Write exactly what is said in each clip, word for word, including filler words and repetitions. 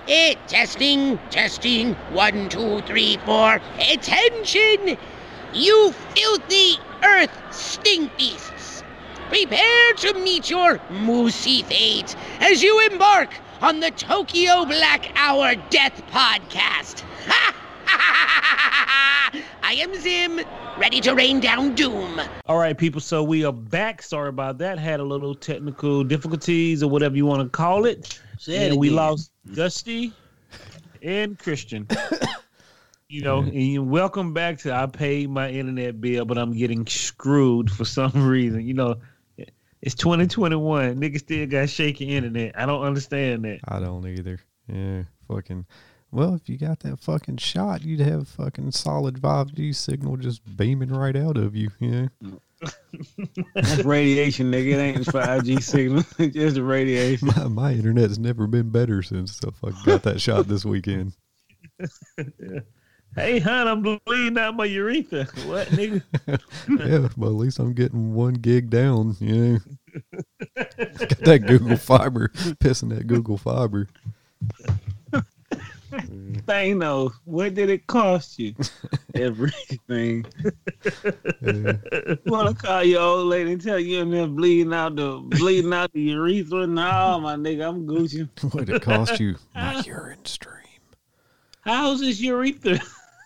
It testing, testing, one, two, three, four. Attention! You filthy earth stink beasts! Prepare to meet your moosey fate as you embark on the Tokyo Black Hour Death Podcast. I am Zim, ready to rain down doom. All right, people, so we are back. Sorry about that. Had a little technical difficulties or whatever you want to call it. Say and it we again. lost Dusty and Christian. You know, and you, welcome back to I paid my internet bill, but I'm getting screwed for some reason. You know, it's twenty twenty-one. Niggas still got shaky internet. I don't understand that. I don't either. Yeah, fucking. Well, if you got that fucking shot, you'd have fucking solid five G signal just beaming right out of you. Yeah. That's radiation, nigga. It ain't five G signal. It's just the radiation. My, my internet's never been better since I fucking got that shot this weekend. Yeah. Hey, hon, I'm bleeding out my urethra. What, nigga? Yeah, but at least I'm getting one gig down. Yeah. Got that Google Fiber. Pissing that Google Fiber. Thing though, what did it cost you? Everything. Yeah. Want to call your old lady and tell you in there bleeding out the bleeding out the urethra? No, my nigga, I'm Gucci. What did it cost you? My urine stream. How's this urethra?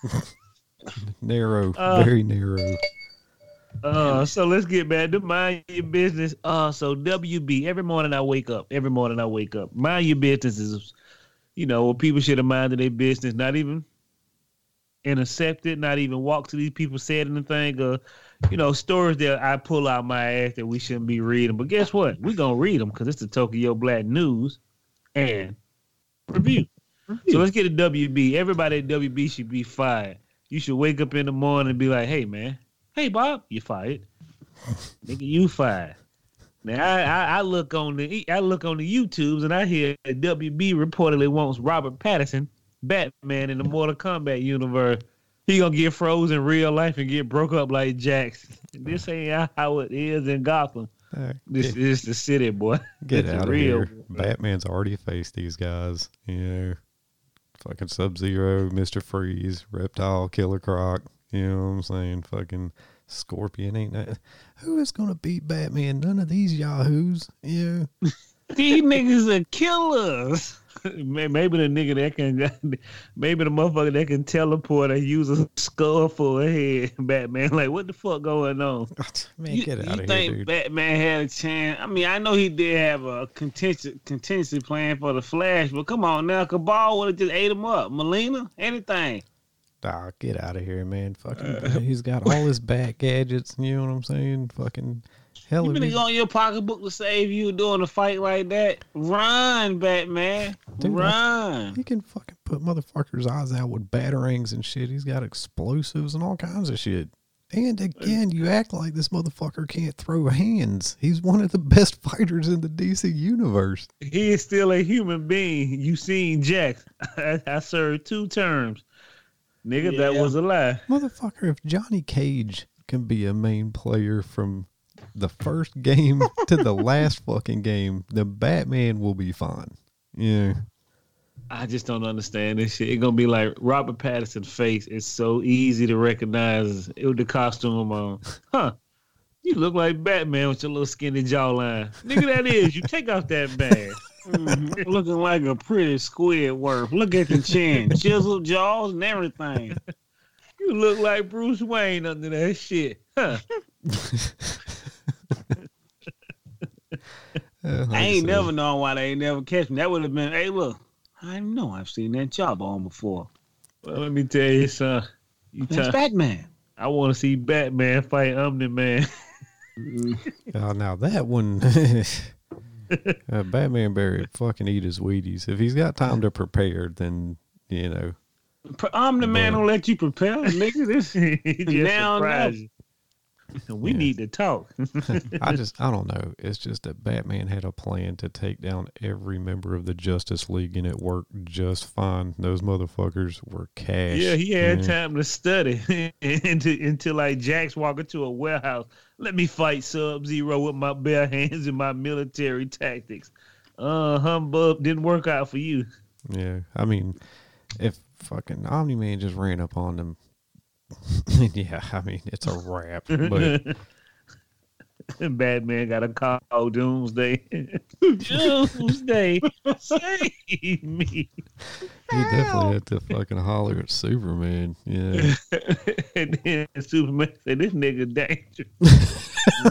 Narrow, Uh, very narrow. Uh, so let's get back to mind your business. Uh, so W B, every morning I wake up. Every morning I wake up. Mind your business is, you know, what people should have minded their business, not even intercepted, not even walk to these people, said anything, or, you know, stories that I pull out my ass that we shouldn't be reading. But guess what? We're going to read them because it's the Tokyo Black News and review. So let's get a W B. Everybody at W B should be fired. You should wake up in the morning and be like, hey, man. Hey, Bob, you fired. Nigga, you fired. Now I, I, I look on the I look on the YouTubes and I hear that W B reportedly wants Robert Pattinson, Batman in the Mortal Kombat universe. He gonna get frozen in real life and get broke up like Jax. This ain't how it is in Gotham. Right. This Get, is the city, boy. get It's out of real. here. Batman's already faced these guys. You know, fucking Sub-Zero, Mister Freeze, Reptile, Killer Croc. You know what I'm saying? Fucking Scorpion ain't that. Who is gonna beat Batman? None of these yahoos. Yeah. These niggas are killers. Maybe the nigga that can, maybe the motherfucker that can teleport and use a skull for a head. Batman, like, what the fuck going on? Man, You, get out you of here, think dude. Batman had a chance? I mean, I know he did have a contingency, contingency plan for the Flash, but come on now, Cabal would have just ate him up. Melina, anything. Ah, get out of here, man. Fucking, he's got all his bat gadgets. You know what I'm saying? Fucking hell. You if been he- on your pocketbook to save you doing a fight like that? Run, Batman. Dude, Run. He can fucking put motherfuckers' eyes out with batarangs and shit. He's got explosives and all kinds of shit. And again, you act like this motherfucker can't throw hands. He's one of the best fighters in the D C universe. He is still a human being. You seen Jax. I, I served two terms. Nigga, that Yeah. was a lie. Motherfucker, if Johnny Cage can be a main player from the first game to the last fucking game, then Batman will be fine. Yeah. I just don't understand this shit. It's gonna be like Robert Pattinson's face is so easy to recognize with the costume on. Huh. You look like Batman with your little skinny jawline. Nigga, that is. You take off that bag. Mhm. Looking like a pretty Squidward. Look at the chin, chiseled jaws, and everything. You look like Bruce Wayne under that shit. Huh. Uh, like I ain't said, never known why they ain't never catch me. That would have been, hey, look, I know I've seen that jawbone before. Well, let me tell you, son. You That's try, Batman. I want to see Batman fight Omni-Man. Oh, now that one, uh, Batman better fucking eat his Wheaties. If he's got time to prepare, then, you know. I'm the man who let you prepare, nigga. This He just Now, surprised you. We Yeah. need to talk. I just, I don't know. It's just that Batman had a plan to take down every member of the Justice League, and it worked just fine. Those motherfuckers were cash. Yeah, he had Yeah. time to study until, until like Jax walk into a warehouse. Let me fight Sub-Zero with my bare hands and my military tactics. Uh, humbug didn't work out for you. Yeah, I mean, if fucking Omni Man just ran up on them, yeah, I mean, it's a wrap. But Batman got to call Doomsday. Doomsday, save me. he definitely had to fucking holler at Superman. Yeah. And then Superman said, "This nigga dangerous."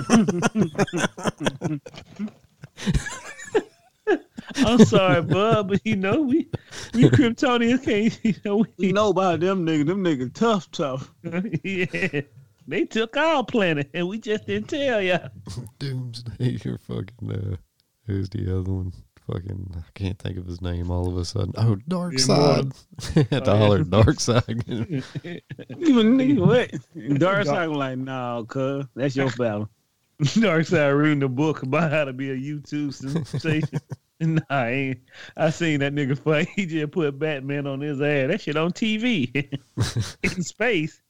I'm sorry, bud, but you know we we Kryptonians can't. You know we, You know about them niggas. Them niggas tough, tough. yeah. They took our planet, and we just didn't tell y'all. Doomsday, you're fucking, uh, who's the other one? Fucking, I can't think of his name all of a sudden. Oh, Dark Side. Had to holler Dark Side. Even nigga, what? Dark Side was like, nah, cuz, that's your battle. Darkseid reading the book about how to be a YouTube sensation. Nah, I ain't. I seen that nigga fight. He just put Batman on his ass. That shit on T V in space.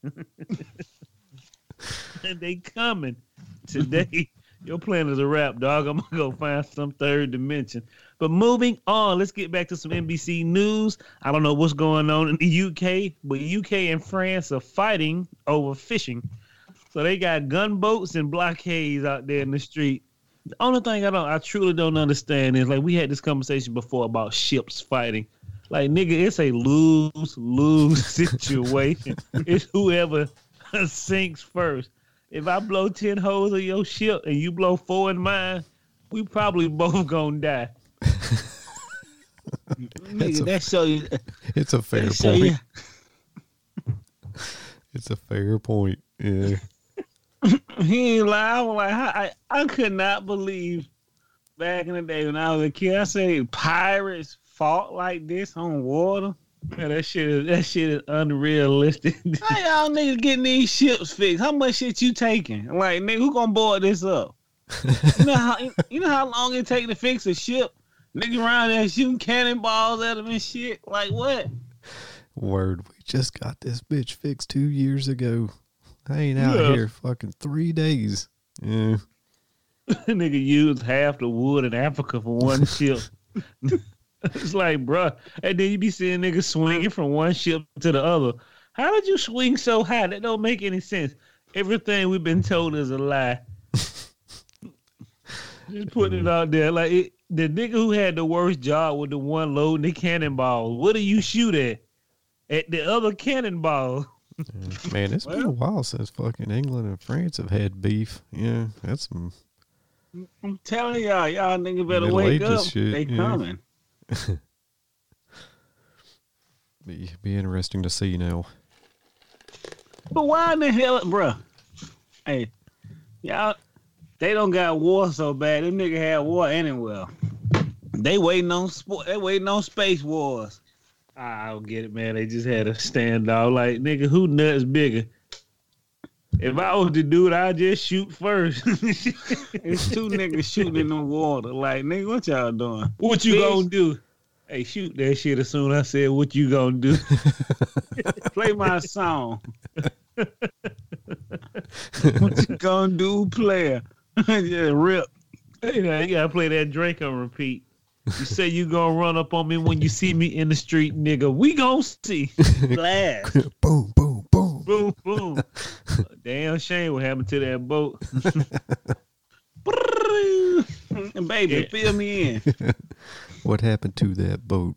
And they coming today. Your plan is a wrap, dog. I'm gonna go find some third dimension. But moving on, let's get back to some N B C news. I don't know what's going on in the U K, but U K and France are fighting over fishing. So they got gunboats and blockades out there in the street. The only thing I don't, I truly don't understand is, like, we had this conversation before about ships fighting. Like, nigga, it's a lose-lose situation. It's whoever sinks first. If I blow ten holes in your ship and you blow four in mine, we probably both gonna die. Nigga, a- that show you. It's a fair That show point. you. It's a fair point. Yeah. He ain't lie. I was like, I, I could not believe back in the day when I was a kid. I say pirates fought like this on water. Man, that shit is that shit is unrealistic. How y'all niggas getting these ships fixed? How much shit you taking? Like, nigga, who gonna board this up? You know how you know how long it take to fix a ship? Nigga around there shooting cannonballs at them and shit. Like what? Word, we just got this bitch fixed two years ago. I ain't out Yeah. here fucking three days. Yeah. Nigga used half the wood in Africa for one ship. It's like, bruh. And then you be seeing niggas swinging from one ship to the other. How did you swing so high? That don't make any sense. Everything we've been told is a lie. Just putting it out there. Like, it, the nigga who had the worst job with the one loading the cannonball, what do you shoot at? At the other cannonball. Yeah. Man, it's been a while since fucking England and France have had beef. Yeah, that's some. I'm telling y'all, y'all niggas better Middle wake Ages up. shit, They yeah. coming. Be, be interesting to see now. But why in the hell, bruh? Hey, y'all, they don't got war so bad. Them niggas had war anywhere. They waiting on sport. They waiting on space wars. I don't get it, man. They just had a standoff. Like, nigga, who nuts bigger? If I was the dude, I'd just shoot first. It's two niggas shooting in the water. Like, nigga, what y'all doing? What you Fish. gonna do? Hey, shoot that shit as soon as I said, what you gonna do? Play my song. What you gonna do, player? Yeah, rip. Hey, now, you gotta play that Drake on repeat. You say you gonna run up on me when you see me in the street, nigga. We gonna see. Blast. Boom, boom, boom. Boom, boom. Damn shame what happened to that boat. Baby, Yeah. fill me in. What happened to that boat?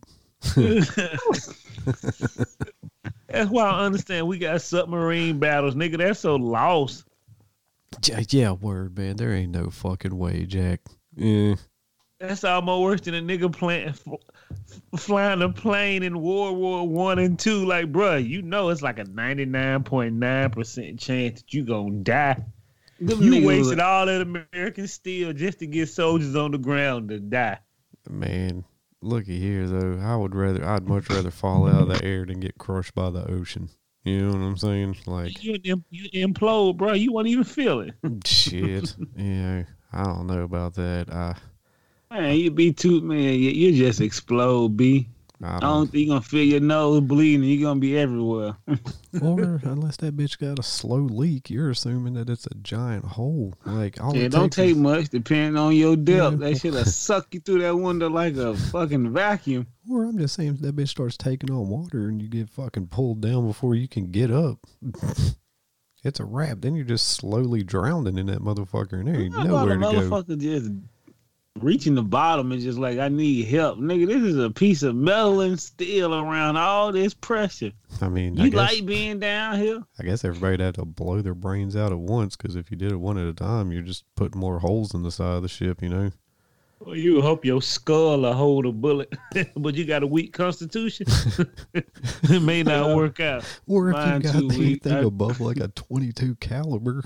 That's why I understand we got submarine battles, nigga. That's so lost. Yeah, yeah, word, man. There ain't no fucking way, Jack. Yeah. That's almost worse than a nigga playing, f- flying a plane in World War One and Two. Like, bruh, you know it's like a ninety-nine point nine percent chance that you gonna die. Them You niggas wasted was- all that American steel just to get soldiers on the ground to die. Man, looky here though. I would rather, I'd much rather fall out of the air than get crushed by the ocean. You know what I'm saying? Like, You, im- you implode, bro. You won't even feel it. shit. Yeah, I don't know about that. I, Man, you be too man. You, you just explode, B. I I don't. don't think you're gonna feel your nose bleeding. You're gonna be everywhere. Or unless that bitch got a slow leak, you're assuming that it's a giant hole. Like all Yeah, it don't takes take is- much depending on your depth. Yeah. That shit'll suck you through that window like a fucking vacuum. Or I'm just saying, if that bitch starts taking on water and you get fucking pulled down before you can get up, it's a wrap. Then you're just slowly drowning in that motherfucker, and there ain't How about nowhere a to go. motherfucker just reaching the bottom and just like, I need help. Nigga, this is a piece of metal and steel around all this pressure. I mean, I You guess, like being down here? I guess everybody'd have to blow their brains out at once, because if you did it one at a time, you're just putting more holes in the side of the ship, you know? Well, you hope your skull will hold a bullet, but you got a weak constitution. It may not Yeah. work out. Or if Mine you got too weak. anything I- above like a twenty-two caliber.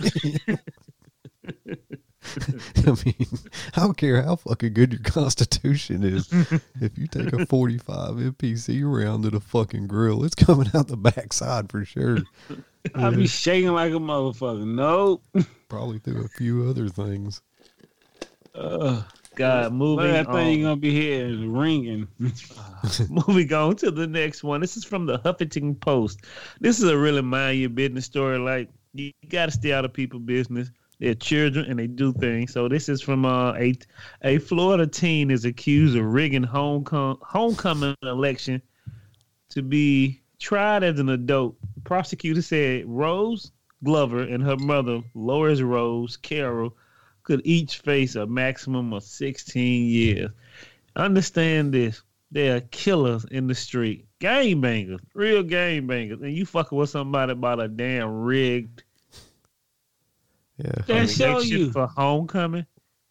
I mean, I don't care how fucking good your constitution is. If you take a forty-five M P C round to the fucking grill, it's coming out the backside for sure. I be shaking like a motherfucker. Nope. Probably through a few other things. Uh, God, moving that thing you on. gonna be here is ringing. Moving on to the next one. This is from the Huffington Post. This is a really mind your business story. Like, you got to stay out of people's business. They're children and they do things. So this is from uh, a a Florida teen is accused of rigging homecoming homecoming election to be tried as an adult. The prosecutor said Rose Glover and her mother, Loris Rose Carroll, could each face a maximum of sixteen years. Understand this. They are killers in the street. Game bangers. Real game bangers. And you fucking with somebody about a damn rigged Yeah. That show election you. for homecoming.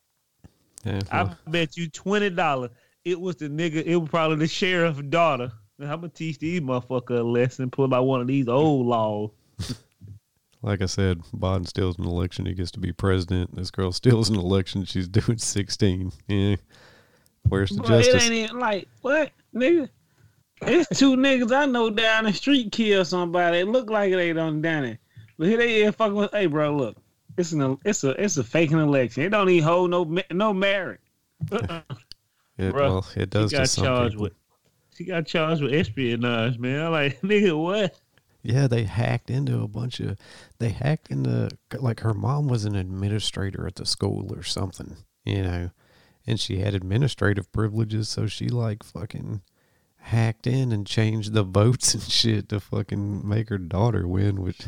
yeah I well, bet you twenty dollars. It was the nigga, it was probably the sheriff's daughter. I'm gonna teach these motherfuckers a lesson, pull out one of these old laws. like I said, Biden steals an election, he gets to be president. This girl steals an election, she's doing sixteen. Yeah. Where's the Bro, it justice? ain't even like what, nigga. It's two niggas I know down the street kill somebody. It look like they done done it, but here they is fucking with. Hey, bro, look, it's an it's a it's a faking election. It don't even hold no ma- no merit. Uh-uh. It, Bruh, well, it does She to got some charged people. with she got charged with espionage, man. I'm like, nigga, what? Yeah, they hacked into a bunch of. They hacked into like her mom was an administrator at the school or something, you know, and she had administrative privileges, so she like fucking hacked in and changed the votes and shit to fucking make her daughter win. Which,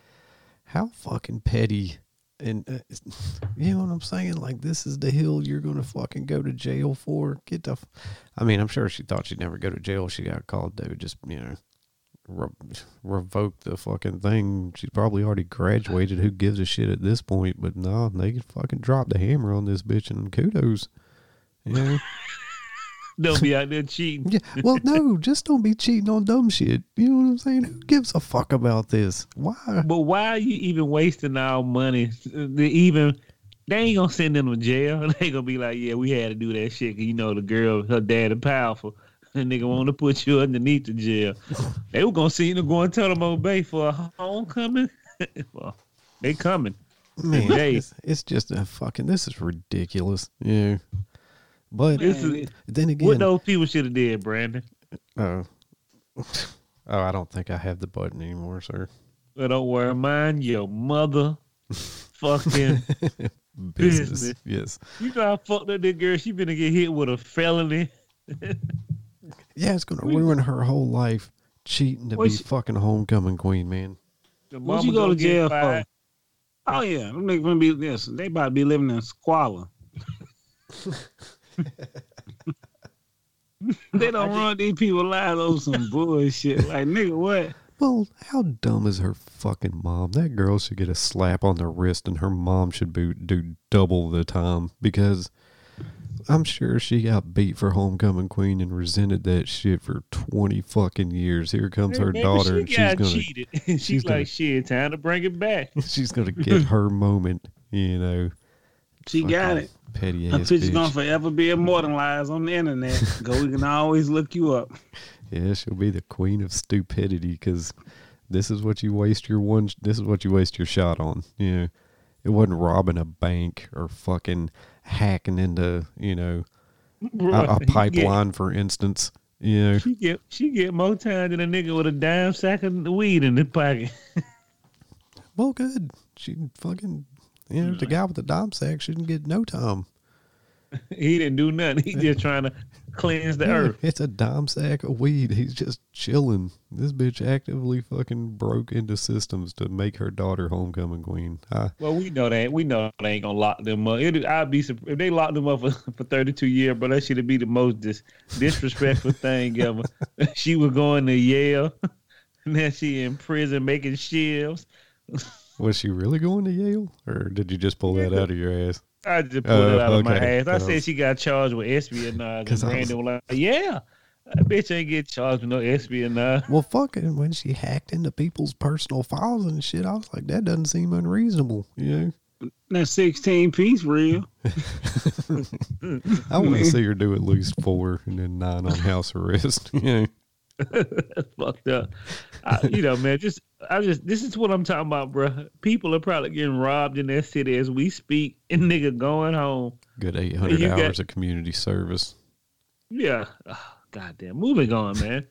how fucking petty. And uh, you know what I'm saying? Like, this is the hill you're gonna fucking go to jail for. Get the. F- I mean, I'm sure she thought she'd never go to jail. She got called to just, you know, re- revoke the fucking thing. She's probably already graduated. Who gives a shit at this point? But no, they can fucking drop the hammer on this bitch and kudos. You know? They'll be out there cheating. Yeah. Well, no, just don't be cheating on dumb shit. You know what I'm saying? Who gives a fuck about this? Why? But why are you even wasting our money? They even they ain't gonna send them to jail. They gonna be like, yeah, we had to do that shit. 'Cause you know the girl, her dad is powerful. And nigga want to put you underneath the jail. They were gonna see them go and tell them obey for a homecoming. Well, they coming. Man, Hey. it's, it's just a fucking. This is ridiculous. Yeah. But This is then again, what those people should have did, Brandon. oh, oh, I don't think I have the button anymore, sir. But don't worry, mind your mother fucking Business. Business. Yes. You know how fucked up that girl, she finna get hit with a felony. Yeah, it's gonna ruin her whole life cheating to What be she- fucking homecoming queen, man. The What mama you go gonna to get jail fired. for? Oh yeah, them niggas gonna be this. They about to be living in squalor. They don't run these people lives over some bullshit. Like, nigga, what? Well, how dumb is her fucking mom? That girl should get a slap on the wrist, and her mom should be, do double the time, because I'm sure she got beat for homecoming queen and resented that shit for twenty fucking years. Here comes her Maybe daughter, she and she's got gonna cheated. she's she's like, gonna- shit, time to bring it back. she's gonna get her moment. You know, She got fucking it. petty Her ass picture's gonna bitch. forever be immortalized on the internet. Go, we can always look you up. Yeah, she'll be the queen of stupidity, because this is what you waste your one. This is what you waste your shot on. You know, it wasn't robbing a bank or fucking hacking into, you know, a, a Right. You get- pipeline, for instance. You know, She get she get more time than a nigga with a dime sack of weed in his pocket. well, good. She fucking, you know, the guy with the dime sack shouldn't get no time. He didn't do nothing. He just trying to cleanse the Yeah, earth. it's a dime sack of weed. He's just chilling. This bitch actively fucking broke into systems to make her daughter homecoming queen. I, Well, we know that. We know they ain't gonna lock them up. It, I'd be surprised if they locked them up for, for thirty-two years, but that should be the most dis, disrespectful thing ever. She was going to Yale, and then she in prison making shivs. was she really going to Yale, or did you just pull that out of your ass? I just pulled it Oh, out of my okay. ass. I Oh. said she got charged with espionage, 'Cause and I was- Brandon was like, "Yeah, that bitch ain't get charged with no espionage." Well, fucking when she hacked into people's personal files and shit, I was like, that doesn't seem unreasonable. You know, That sixteen piece real. I want to see her do at least four and then nine on house arrest. You know, That's fucked up. I, you know, man, just I just this is what I'm talking about, bro. People are probably getting robbed in that city as we speak, and nigga going home. good eight hundred You hours got- of community service. Yeah, oh, goddamn. Moving on, man.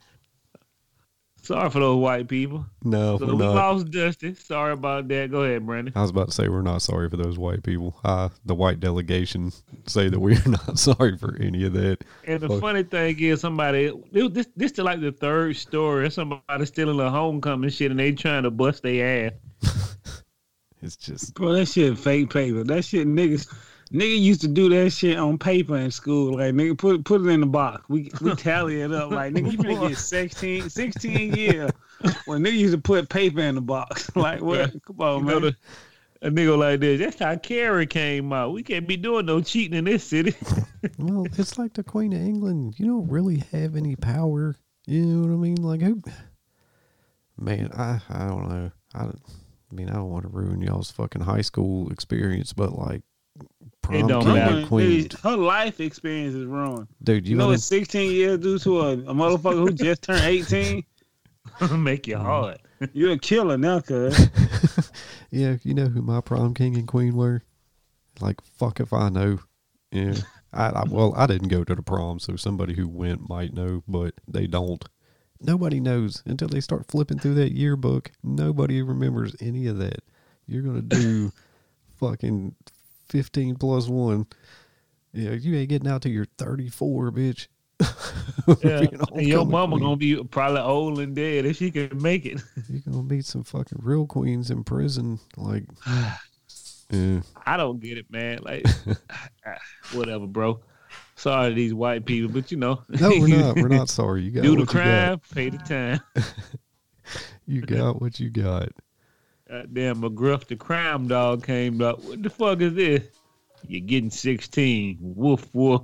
Sorry for those white people. No, So we're we not. lost Dusty. Sorry about that. Go ahead, Brandon. I was about to say we're not sorry for those white people. Uh, the white delegation say that we're not sorry for any of that. And the Fuck. funny thing is, somebody this this is like the third story. Somebody stealing a homecoming shit, and they trying to bust their ass. It's just Bro, that shit fake paper. That shit niggas nigga used to do that shit on paper in school. Like nigga put put it in the box. We we tally it up. Like nigga, you finna get sixteen, sixteen years. When nigga used to put paper in the box. Like what? Come on, You man. know, the, a nigga like this. That's how Carrie came out. We can't be doing no cheating in this city. well, it's like the Queen of England. You don't really have any power. You know what I mean? Like who? Man, I I don't know. I, don't- I mean, I don't want to ruin y'all's fucking high school experience, but like prom don't king matter. and queen, Her life experience is ruined. dude. You, You know know what sixteen years do to a, a motherfucker who just turned eighteen? Make you hard. You're a killer now, cuz. Yeah, you know who my prom king and queen were? Like, fuck if I know. Yeah. I, I well, I didn't go to the prom, so somebody who went might know, but they don't. Nobody knows until they start flipping through that yearbook. Nobody remembers any of that. You're gonna do fucking fifteen plus one. Yeah, you ain't getting out till you're thirty-four, bitch. Yeah. Being And your homecoming mama queen. gonna be probably old and dead if she can make it. You're gonna meet some fucking real queens in prison. Like, yeah. I don't get it, man. Like, whatever, bro. Sorry to these white people, but you know. No, we're not. We're not sorry. You got Do the what you got. crime, pay the time. You got what you got. Goddamn, McGruff, the crime dog, came up. What the fuck is this? You're getting sixteen. Woof, woof.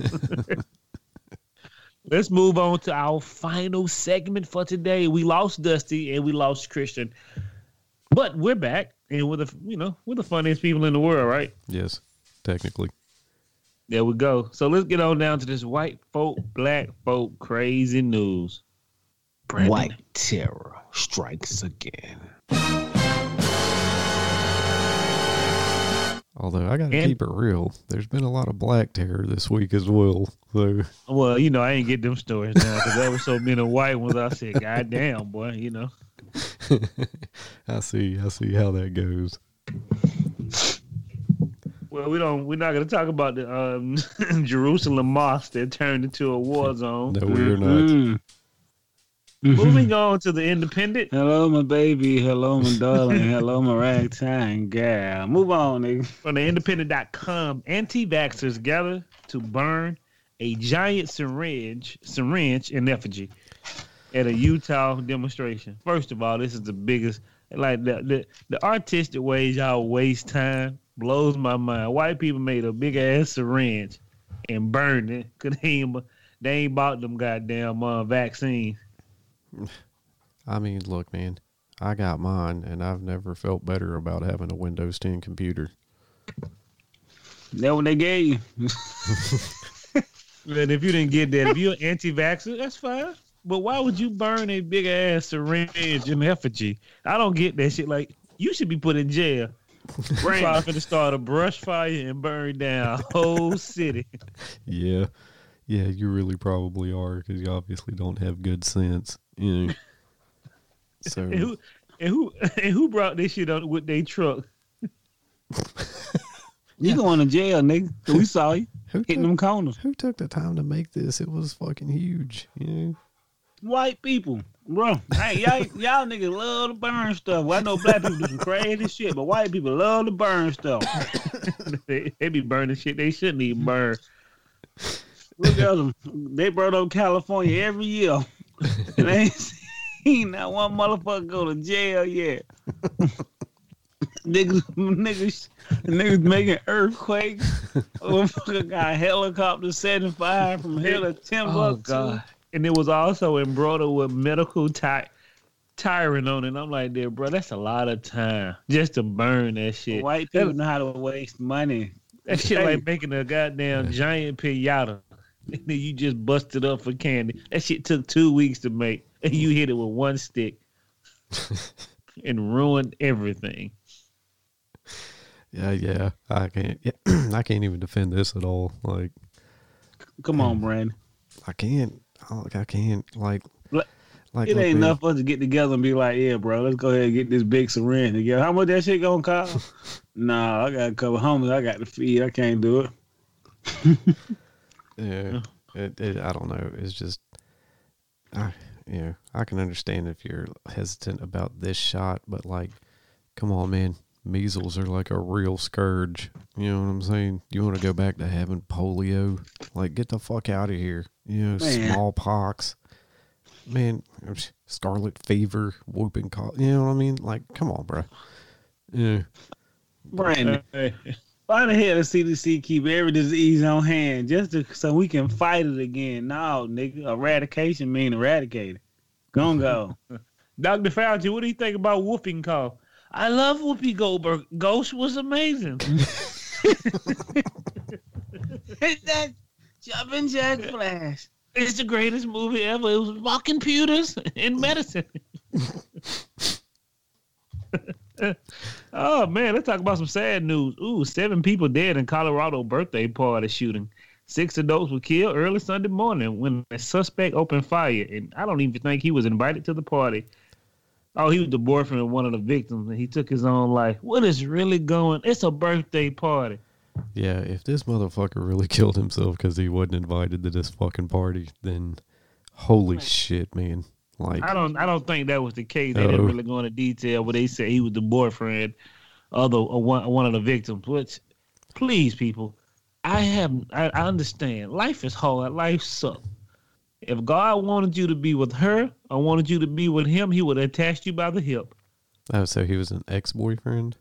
Let's move on to our final segment for today. We lost Dusty and we lost Christian, but we're back and we're the you know we're the funniest people in the world, right? Yes, technically. There we go. So let's get on down to this white folk, black folk crazy news. Brandon. White terror strikes again. Although I got to And- keep it real, there's been a lot of black terror this week as well. So Well, you know, I ain't get them stories now because there were so many white ones. I said, God damn, boy, you know. I see, I see how that goes. Well, we don't. We're not going to talk about the um, Jerusalem mosque that turned into a war zone. No, we're not. Mm. Moving on to the Independent. Hello, my baby. Hello, my darling. Hello, my ragtime gal. Move on, nigga. From the independent dot com, anti-vaxxers gather to burn a giant syringe syringe in effigy at a Utah demonstration. First of all, this is the biggest. Like the the, the artistic ways y'all waste time blows my mind. White people made a big ass syringe and burned it because they ain't, they ain't bought them goddamn uh, vaccines. I mean, look, man, I got mine, and I've never felt better about having a Windows ten computer. That what they gave you. And if you didn't get that, if you're anti-vaxxer, that's fine. But why would you burn a big ass syringe in effigy? I don't get that shit. Like, you should be put in jail. Trying to start a brush fire and burn down a whole city. Yeah. yeah, you really probably are because you obviously don't have good sense. You know. So And who and who and who brought this shit on with their truck? You going to jail, nigga. We saw you who hitting took, them corners. who took the time to make this? It was fucking huge. You know. White people, bro. Hey, y'all, y'all niggas love to burn stuff. Well, I know black people do some crazy shit, but white people love to burn stuff. they, they be burning shit they shouldn't even burn. Look at them. They burn up California every year. And they ain't seen not one motherfucker go to jail yet. niggas, niggas, niggas making earthquakes. Motherfucker got helicopter seventy-five from here to Timbuktu. Oh God! And it was also embroidered with medical ty- tyrant on it. And I'm like, there, bro, that's a lot of time just to burn that shit. White people know how to waste money. That shit Hey. like making a goddamn giant pinata. And then you just bust it up for candy. That shit took two weeks to make. And you hit it with one stick. And ruined everything. Yeah, yeah. I can't. Yeah, I can't even defend this at all. Like, Come on, Brandon. I can't. I, I can't. Like, Look, like It look, ain't man, enough for us to get together and be like, yeah, bro, let's go ahead and get this big syringe together. How much that shit gonna cost? Nah, I got a couple homies I got to feed. I can't do it. Yeah, it, it, I don't know. It's just, I, yeah, I can understand if you're hesitant about this shot, but like, come on, man, measles are like a real scourge. You know what I'm saying? You want to go back to having polio? Like, get the fuck out of here. You know, Man. smallpox, man, scarlet fever, whooping cough. You know what I mean? Like, come on, bro. Yeah, Brandon, Hey, why the hell the C D C keep every disease on hand just to, so we can fight it again? No, nigga, eradication mean eradicated. Gonna go. Doctor Fauci, what do you think about whooping cough? I love Whoopi Goldberg. Ghost was amazing. Hit that jumping jack flash. It's the greatest movie ever. It was about computers and medicine. Oh man, let's talk about some sad news. Ooh, seven people dead in Colorado birthday party shooting. Six adults were killed early Sunday morning when a suspect opened fire, and I don't even think he was invited to the party. Oh, he was the boyfriend of one of the victims, and he took his own life. What is really going? It's a birthday party. yeah. If this motherfucker really killed himself because he wasn't invited to this fucking party, then holy shit, man. Like, I don't. I don't think that was the case. They didn't No. really go into detail, but they said he was the boyfriend of the of one, one of the victims. Which, please, people, I have. I, I understand. Life is hard. Life sucks. If God wanted you to be with her, or wanted you to be with him, He would have attached you by the hip. oh, so he was an ex-boyfriend?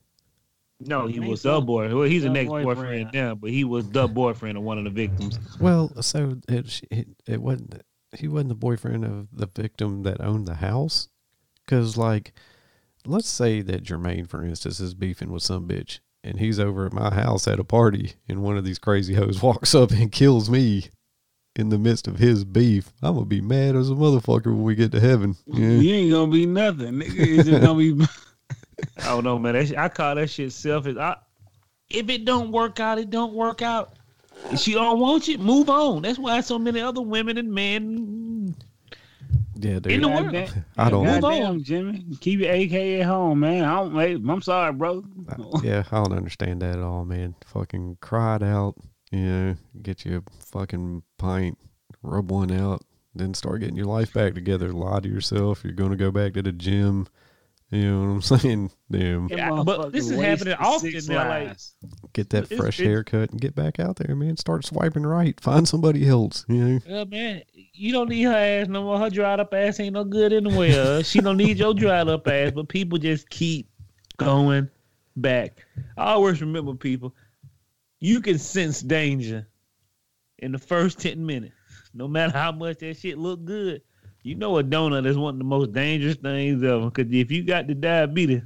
No, he Makes was the sense. boy. Well, he's an The ex-boyfriend boyfriend. now, but he was the boyfriend of one of the victims. Well, so it, it, it wasn't, he wasn't the boyfriend of the victim that owned the house? Because, like, let's say that Jermaine, for instance, is beefing with some bitch, and he's over at my house at a party, and one of these crazy hoes walks up and kills me in the midst of his beef. I'm going to be mad as a motherfucker when we get to heaven. Yeah. You ain't gonna be nothing, nigga. It's just gonna be. I don't know, man. That shit, I call that shit selfish. I, if it don't work out, it don't work out. If she don't want you, move on. That's why so many other women and men. Yeah, dude. In the world. Goddamn- I don't Move Goddamn, Jimmy, keep your A K at home, man. I don't. Hey, I'm sorry, bro. Yeah, I don't understand that at all, man. Fucking cry it out, you know, get you a fucking pint, rub one out, then start getting your life back together. Lie to yourself. You're going to go back to the gym. You know what I'm saying? Damn. Yeah, That but this is motherfucker happening wasted often six now, like- lives. Get that It's- fresh it's- haircut and get back out there, man. Start swiping right. Find somebody else, you know? Yeah, man, you don't need her ass no more. Her dried up ass ain't no good anyway. Uh, she don't need your dried up ass, but people just keep going back. I always remember, people, you can sense danger in the first ten minutes. No matter how much that shit look good. You know a donut is one of the most dangerous things ever. Because if you got the diabetes,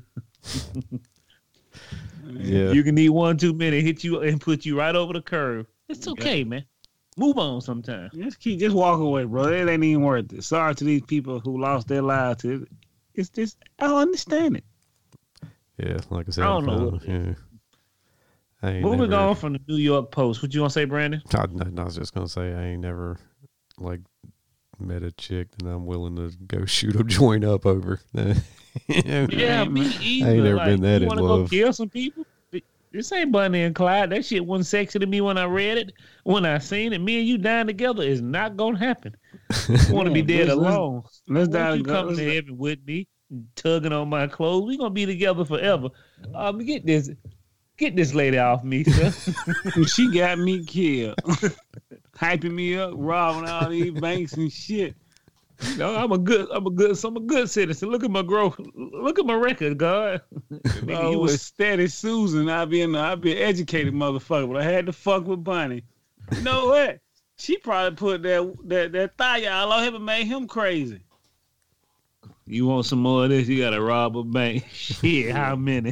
Yeah. you can eat one too many, hit you and put you right over the curve. It's okay, man. Move on sometime. Just keep, just walk away, bro. It ain't even worth it. Sorry to these people who lost their lives to it. It's just, I don't understand it. Yeah, like I said, I don't know uh, what it yeah. I ain't Moving never, on from the New York Post. What you want to say, Brandon? I, I was just gonna say I ain't never like met a chick that I'm willing to go shoot a joint up over. Yeah, me either. I ain't never like, been that you in wanna love. go kill some people? This ain't Bonnie and Clyde. That shit wasn't sexy to me when I read it. When I seen it, me and you dying together is not gonna happen. I want to be dead let's- alone. Let's Why die. don't you come let's- to heaven with me, tugging on my clothes? We gonna be together forever. Um, get this, get this lady off me, sir. She got me killed. Hyping me up, robbing all these banks and shit. You know, I'm a good, I'm a good, I'm a good citizen. Look at my growth. Look at my record, God. Nigga, Oh, you was was steady Susan. I be an, I be an educated motherfucker, but I had to fuck with Bunny. You know what? She probably put that that that thigh all on him and made him crazy. You want some more of this? You gotta rob a bank. Shit, how many?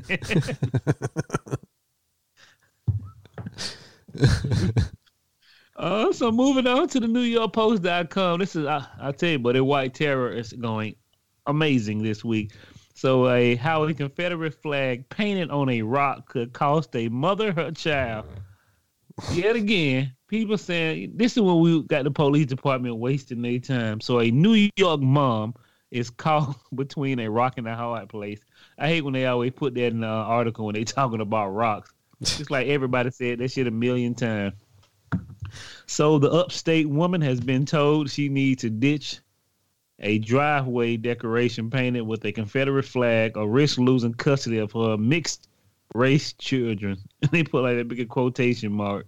uh, so moving on to the New York Post dot com. This is I, I tell you, but the white terror is going amazing this week. So a how a Confederate flag painted on a rock could cost a mother her child. Yet again, people saying this is when we got the police department wasting their time. So a New York mom is caught between a rock and a hard place. I hate when they always put that in the article when they talking about rocks. Just like everybody said that shit a million times. So the upstate woman has been told she needs to ditch a driveway decoration painted with a Confederate flag or risk losing custody of her mixed race children. They put like a big quotation mark.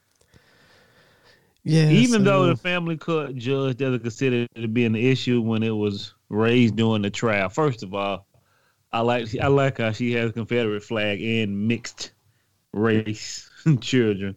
Yeah. Even so, though the family court judge doesn't consider it to be an issue when it was raised during the trial. First of all, I like I like how she has a Confederate flag and mixed race children.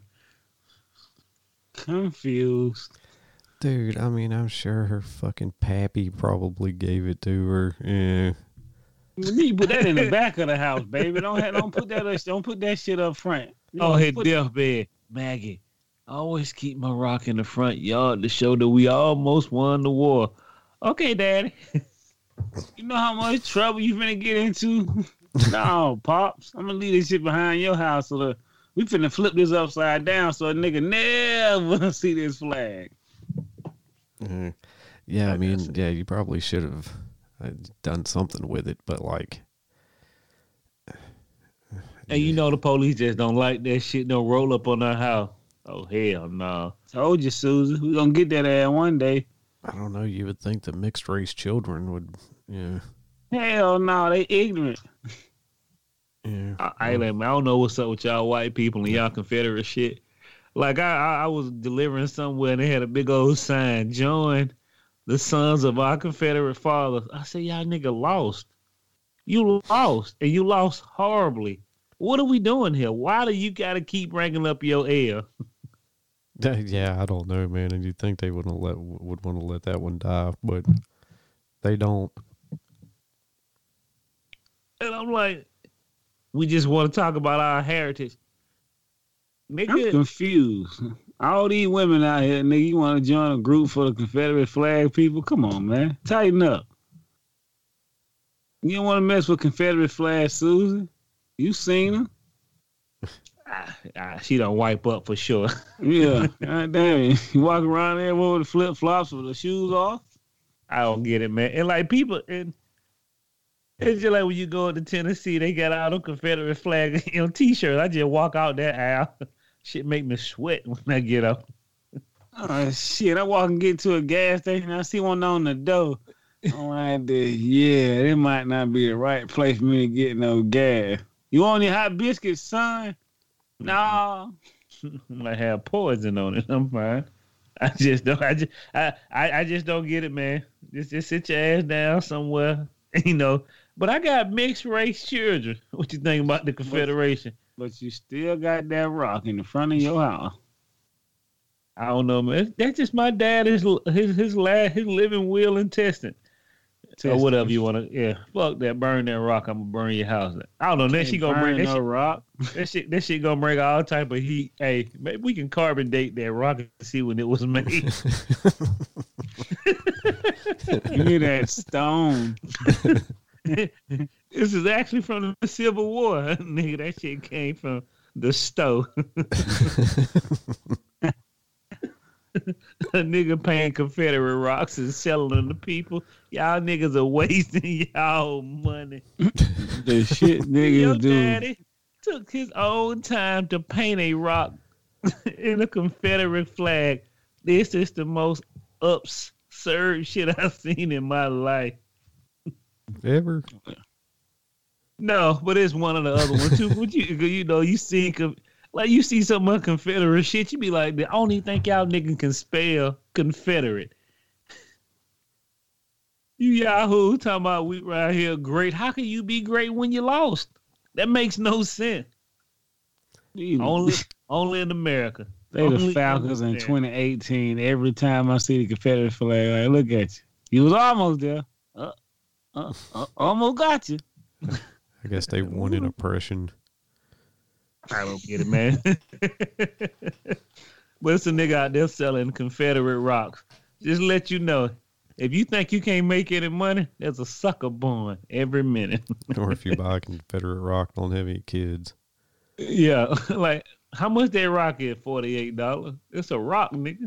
Confused. dude, I mean, I'm sure her fucking pappy probably gave it to her. Yeah. You need to put that in the back of the house, baby. Don't have, don't put that don't put that shit up front. You Oh, know, his put- deathbed. Maggie, I always keep my rock in the front yard to show that we almost won the war. Okay, Daddy. You know how much trouble you finna get into? No, Pops. I'm gonna leave this shit behind your house so that we finna flip this upside down so a nigga never see this flag. Uh, yeah, I I mean, guess. yeah, you probably should have uh, done something with it, but like, And you know the police just don't like that shit. Don't roll up on our house. Oh, hell no. Told you, Susan. We gonna get that ass one day. I don't know. You would think the mixed race children would, yeah, Hell no, they ignorant. yeah. I, I, ain't like, I don't know what's up with y'all white people and y'all Confederate shit. Like, I, I, I was delivering somewhere and they had a big old sign, join the sons of our Confederate fathers. I said, y'all nigga lost. You lost, and you lost horribly. What are we doing here? Why do you got to keep ranking up your air? Yeah, I don't know, man. And you'd think they wouldn't let would want to let that one die, but they don't. And I'm like, we just want to talk about our heritage. I'm Nigga, confused. All these women out here, nigga, you want to join a group for the Confederate flag people? Come on, man. Tighten up. You don't want to mess with Confederate flag, Susan. You seen her? ah, ah, she don't wipe up for sure. Yeah. God damn it. You walk around there with the flip flops with the shoes off? I don't get it, man. And like people, and it's just like when you go to Tennessee, they got all them Confederate flag you know, t-shirts. I just walk out that aisle. Shit make me sweat when I get up. Oh, shit. I walk and get to a gas station. I see one on the door. I'm like, yeah, it might not be the right place for me to get no gas. You want any hot biscuits, son? No. I have poison on it. I'm fine. I just don't. I just. I. I, I just don't get it, man. Just, just sit your ass down somewhere, you know. But I got mixed race children. What you think about the Confederation? But you still got that rock in the front of your house. I don't know, man. That's just my dad. His his his last his living will and testament. Or whatever you want to, yeah. Fuck that, burn that rock. I'm gonna burn your house. I don't know. That shit gonna bring that no shit, rock. that shit. That shit gonna bring all type of heat. Hey, maybe we can carbon date that rock and see when it was made. You hear that stone? This is actually from the Civil War, nigga. That shit came from the stove. A nigga paying Confederate rocks and selling them to people. Y'all niggas are wasting y'all money. The shit niggas Your do. daddy took his own time to paint a rock in a Confederate flag. This is the most absurd shit I've seen in my life. Ever? No, but it's one of the other ones too. What you you know you see like you see some of Confederate shit, you be like, I don't even think y'all niggas can spell Confederate. You Yahoo talking about we right here great. How can you be great when you lost? That makes no sense. Only only in America. They Only the Falcons in America. twenty eighteen. Every time I see the Confederate flag, like, look at you. You was almost there. Uh, uh, uh, almost got you. I guess they won in oppression. I don't get it, man. But it's a nigga out there selling Confederate rocks. Just let you know, if you think you can't make any money, there's a sucker born every minute. Or if you buy a Confederate rock, don't have any kids. Yeah, like how much that rock is? Forty-eight dollars. It's a rock, nigga.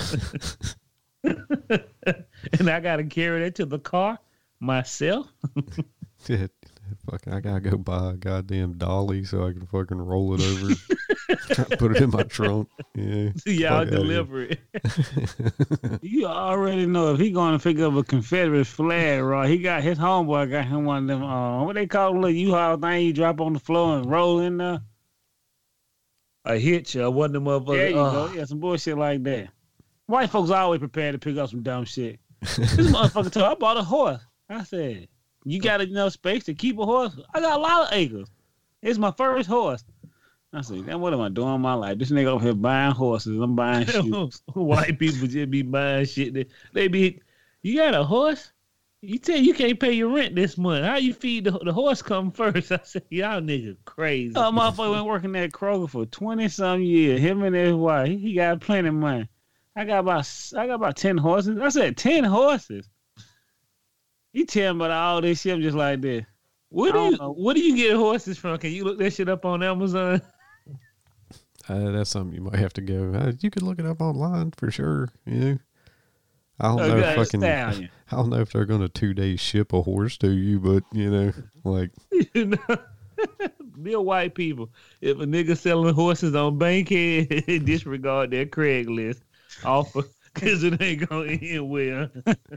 And I gotta carry that to the car myself. Shit. Fucking, I gotta go buy a goddamn dolly so I can fucking roll it over. Try to put it in my trunk. Yeah. Y'all Fuck outta deliver it. You already know if he going to pick up a Confederate flag, right? He got his homeboy got him one of them. Uh, what they call them little U-Haul thing you drop on the floor and roll in there. A hitch or one of them motherfuckers. There you uh, go. Yeah, some bullshit like that. White folks always prepared to pick up some dumb shit. This motherfucker told me, I bought a horse. I said, you got enough space to keep a horse? I got a lot of acres. It's my first horse. I said, then what am I doing in my life? This nigga over here buying horses. I'm buying shoes. White people just be buying shit. That they be, you got a horse? You tell you can't pay your rent this month. How you feed the, the horse come first? I said, y'all niggas crazy. Oh, motherfucker been working at Kroger for twenty some years. Him and his wife, he, he got plenty of money. I got about I got about ten horses. I said ten horses. You tell me about all this shit. I'm just like this. Where I do don't you know. where do you get horses from? Can you look that shit up on Amazon? Uh, that's something you might have to go. Uh, you could look it up online for sure. You know, I don't know. Okay, If fucking, stallion. I don't know if they're going to two days ship a horse to you, but you know, like You know, dear white people, if a nigga selling horses on Bankhead, disregard their Craigslist offer because it ain't gonna end well.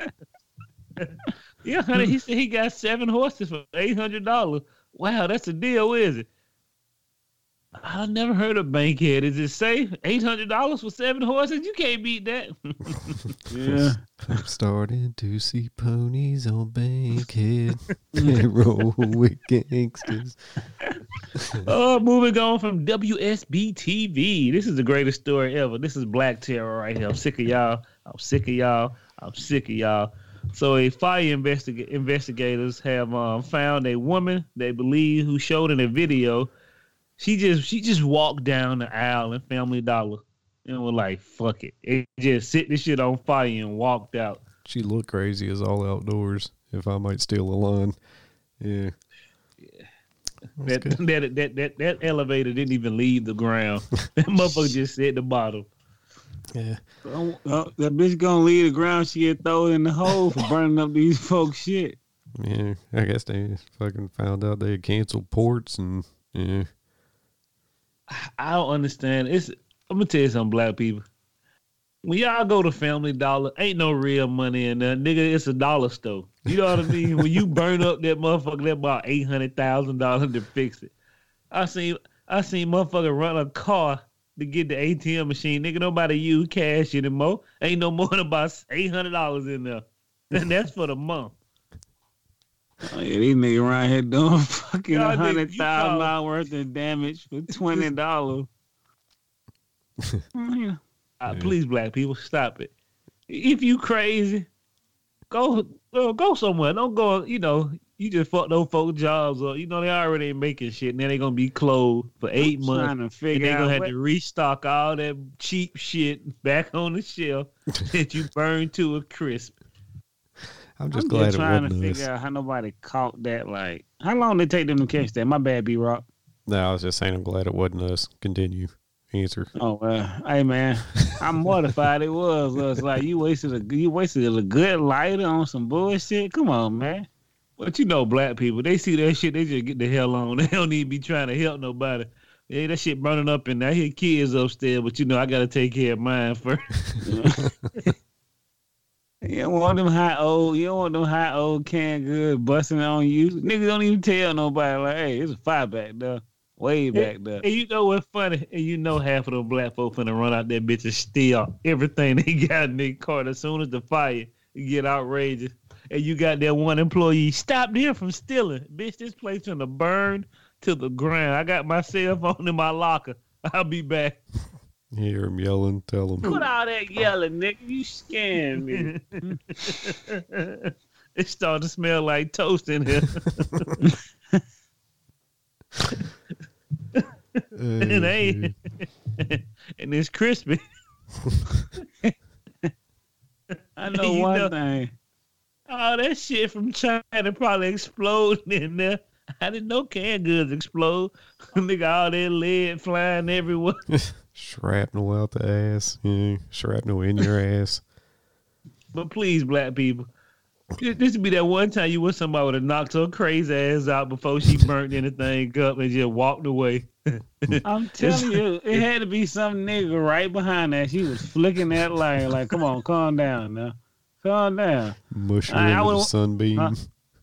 Yeah, honey, he said he got seven horses for eight hundred dollars. Wow, that's a deal, is it? I never heard of Bankhead. Is it safe? Eight hundred dollars for seven horses? You can't beat that. Yeah. I'm starting to see ponies on Bankhead. They roll with gangsters. Oh, moving on from W S B T V. This is the greatest story ever. This is Black Terror right here. I'm sick of y'all. I'm sick of y'all. I'm sick of y'all. So a fire investiga- investigators have um, found a woman they believe who showed in a video. She just she just walked down the aisle in Family Dollar and was like, fuck it. It just set this shit on fire and walked out. She looked crazy as all outdoors, if I might steal a line. Yeah. That, That's good. that, that, that, that elevator didn't even leave the ground. That motherfucker just hit the bottom. Yeah. Oh, oh, that bitch gonna leave the ground. She get thrown in the hole for burning up these folks' shit. Yeah. I guess they fucking found out they had canceled ports and yeah. I don't understand. It's I'm gonna tell you something, black people. When y'all go to Family Dollar, ain't no real money in there, nigga. It's a dollar store. You know what I mean? When you burn up that motherfucker, that about eight hundred thousand dollars to fix it. I seen I seen motherfucker run a car to get the A T M machine. Nigga, nobody use cash anymore. Ain't no more than about eight hundred dollars in there, and that's for the month. Oh, yeah, these niggas around here doing fucking Y'all a niggas, hundred you thousand call- dollars worth of damage for twenty dollars. Yeah. Uh, Yeah. Please, black people, stop it. If you crazy, go uh, go somewhere. Don't go. You know, you just fuck those folk jobs up. You know they already ain't making shit. And then they gonna be closed for eight I'm months. trying to And figure they out gonna have what- to restock all that cheap shit back on the shelf that you burned to a crisp. I'm just I'm glad just it trying to wasn't figure us. out how nobody caught that. Like, how long did it take them to catch that? My bad, B Rock. No, I was just saying I'm glad it wasn't us. Continue. Answer. Oh well, hey man, I'm mortified. It was. It was like you wasted a you wasted a good lighter on some bullshit. Come on, man. But you know, black people, they see that shit, they just get the hell on. They don't even be trying to help nobody. Yeah, that shit burning up, and I hear kids upstairs, but you know, I gotta take care of mine first. You don't want them hot old. You don't want them hot old canned goods busting on you. Niggas don't even tell nobody like, hey, it's a fire back there. Way back there. And you know what's funny? And you know half of them black folk finna run out that bitch and steal everything they got in their car as soon as the fire get outrageous. And you got that one employee, stop them from stealing. Bitch, this place finna burn to the ground. I got my cell phone in my locker. I'll be back. Hear him yelling, tell him. Put all that yelling, nigga. You scaring me. It started to smell like toast in here. And ain't, and it's crispy. I know one know, thing. All that shit from China probably exploded in there. I didn't know canned goods explode. Nigga, all that lead flying everywhere. Shrapnel out the ass. Yeah, shrapnel in your ass. But please, black people, this would be that one time you wish somebody would have knocked her crazy ass out before she burnt anything up and just walked away. I'm telling you, it had to be some nigga right behind that. She was flicking that light like, come on, calm down now. Calm down. Mush her into the sunbeam. Huh?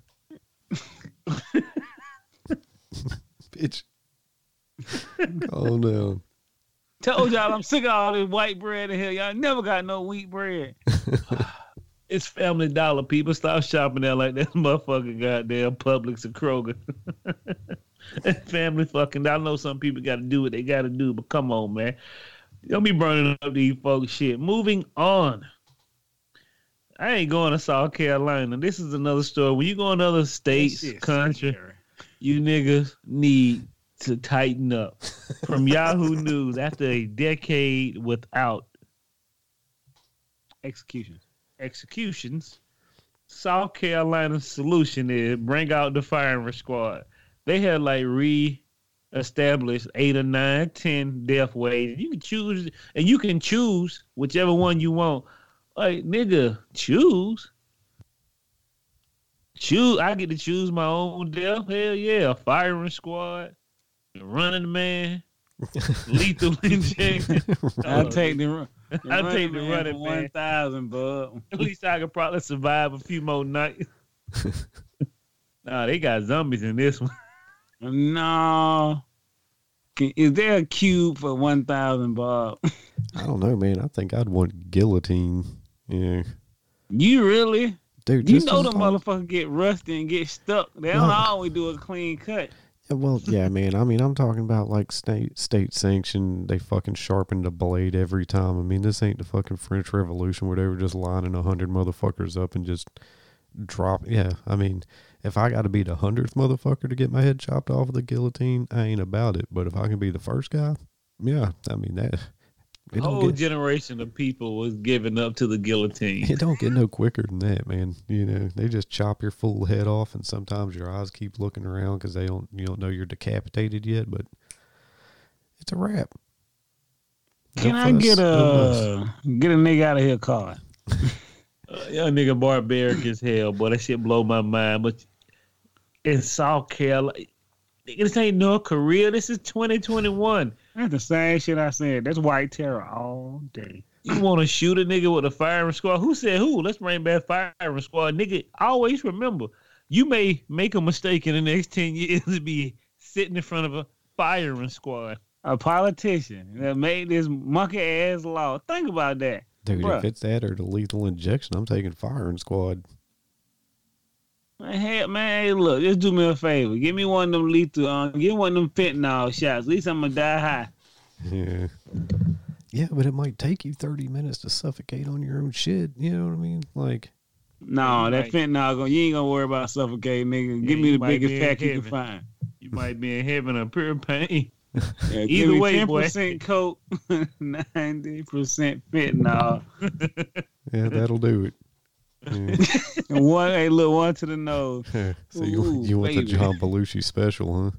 Bitch. Calm down. Told y'all I'm sick of all this white bread in here. Y'all never got no wheat bread. It's Family Dollar, people. Stop shopping there like that motherfucking goddamn Publix or Kroger. Family fucking, I know some people got to do what they got to do, but come on, man. Don't be burning up these folks shit. Moving on. I ain't going to South Carolina. This is another story. When you go in other states, country, scary. You niggas need to tighten up. From Yahoo News, after a decade without executions, executions, South Carolina's solution is bring out the firing squad. They had like re-established eight or nine, ten death ways. You can choose, and you can choose whichever one you want. Like, nigga, choose. Choose. I get to choose my own death. Hell yeah, firing squad, running man, lethal injection. I'll take the. I'll take the running man. One thousand, bud. At least I could probably survive a few more nights. Nah, they got zombies in this one. No. Is there a cube for one thousand, Bob? I don't know, man. I think I'd want guillotine. Yeah. You really? Dude, you know the motherfucker get rusty and get stuck. They don't well, always do a clean cut. Yeah, well, yeah, man. I mean, I'm talking about like state state sanction. They fucking sharpen the blade every time. I mean, this ain't the fucking French Revolution where they were just lining a hundred motherfuckers up and just drop. Yeah, I mean, if I got to be the hundredth motherfucker to get my head chopped off with a guillotine, I ain't about it. But if I can be the first guy, yeah, I mean that. A whole get, generation of people was giving up to the guillotine. It don't get no quicker than that, man. You know, they just chop your full head off, and sometimes your eyes keep looking around because they don't, you don't know you're decapitated yet. But it's a wrap. Can no I fuss, get a no get a nigga out of here card? uh, young nigga barbaric as hell, boy. That shit blow my mind. But in South Carolina, this ain't North Korea. This is twenty twenty-one. That's the same shit I said. That's white terror all day. You want to shoot a nigga with a firing squad? Who said who? Let's bring back firing squad. Nigga, always remember, you may make a mistake in the next ten years to be sitting in front of a firing squad. A politician that made this monkey ass law. Think about that. Dude, Bruh. If it's that or the lethal injection, I'm taking firing squad. Man, hey, man, hey, look, just do me a favor. Give me one of them lethal, um, give me one of them fentanyl shots. At least I'm going to die high. Yeah. Yeah, but it might take you thirty minutes to suffocate on your own shit. You know what I mean? Like. No, that might, fentanyl, gonna, you ain't going to worry about suffocating, nigga. Yeah, give me the biggest pack you can find. You might be in heaven of pure pain. Yeah, either way, ten percent boy. Coke, ninety percent fentanyl. Yeah, that'll do it. Yeah. one, hey, look, one to the nose. Yeah. So Ooh, you you want baby. The John Belushi special, huh?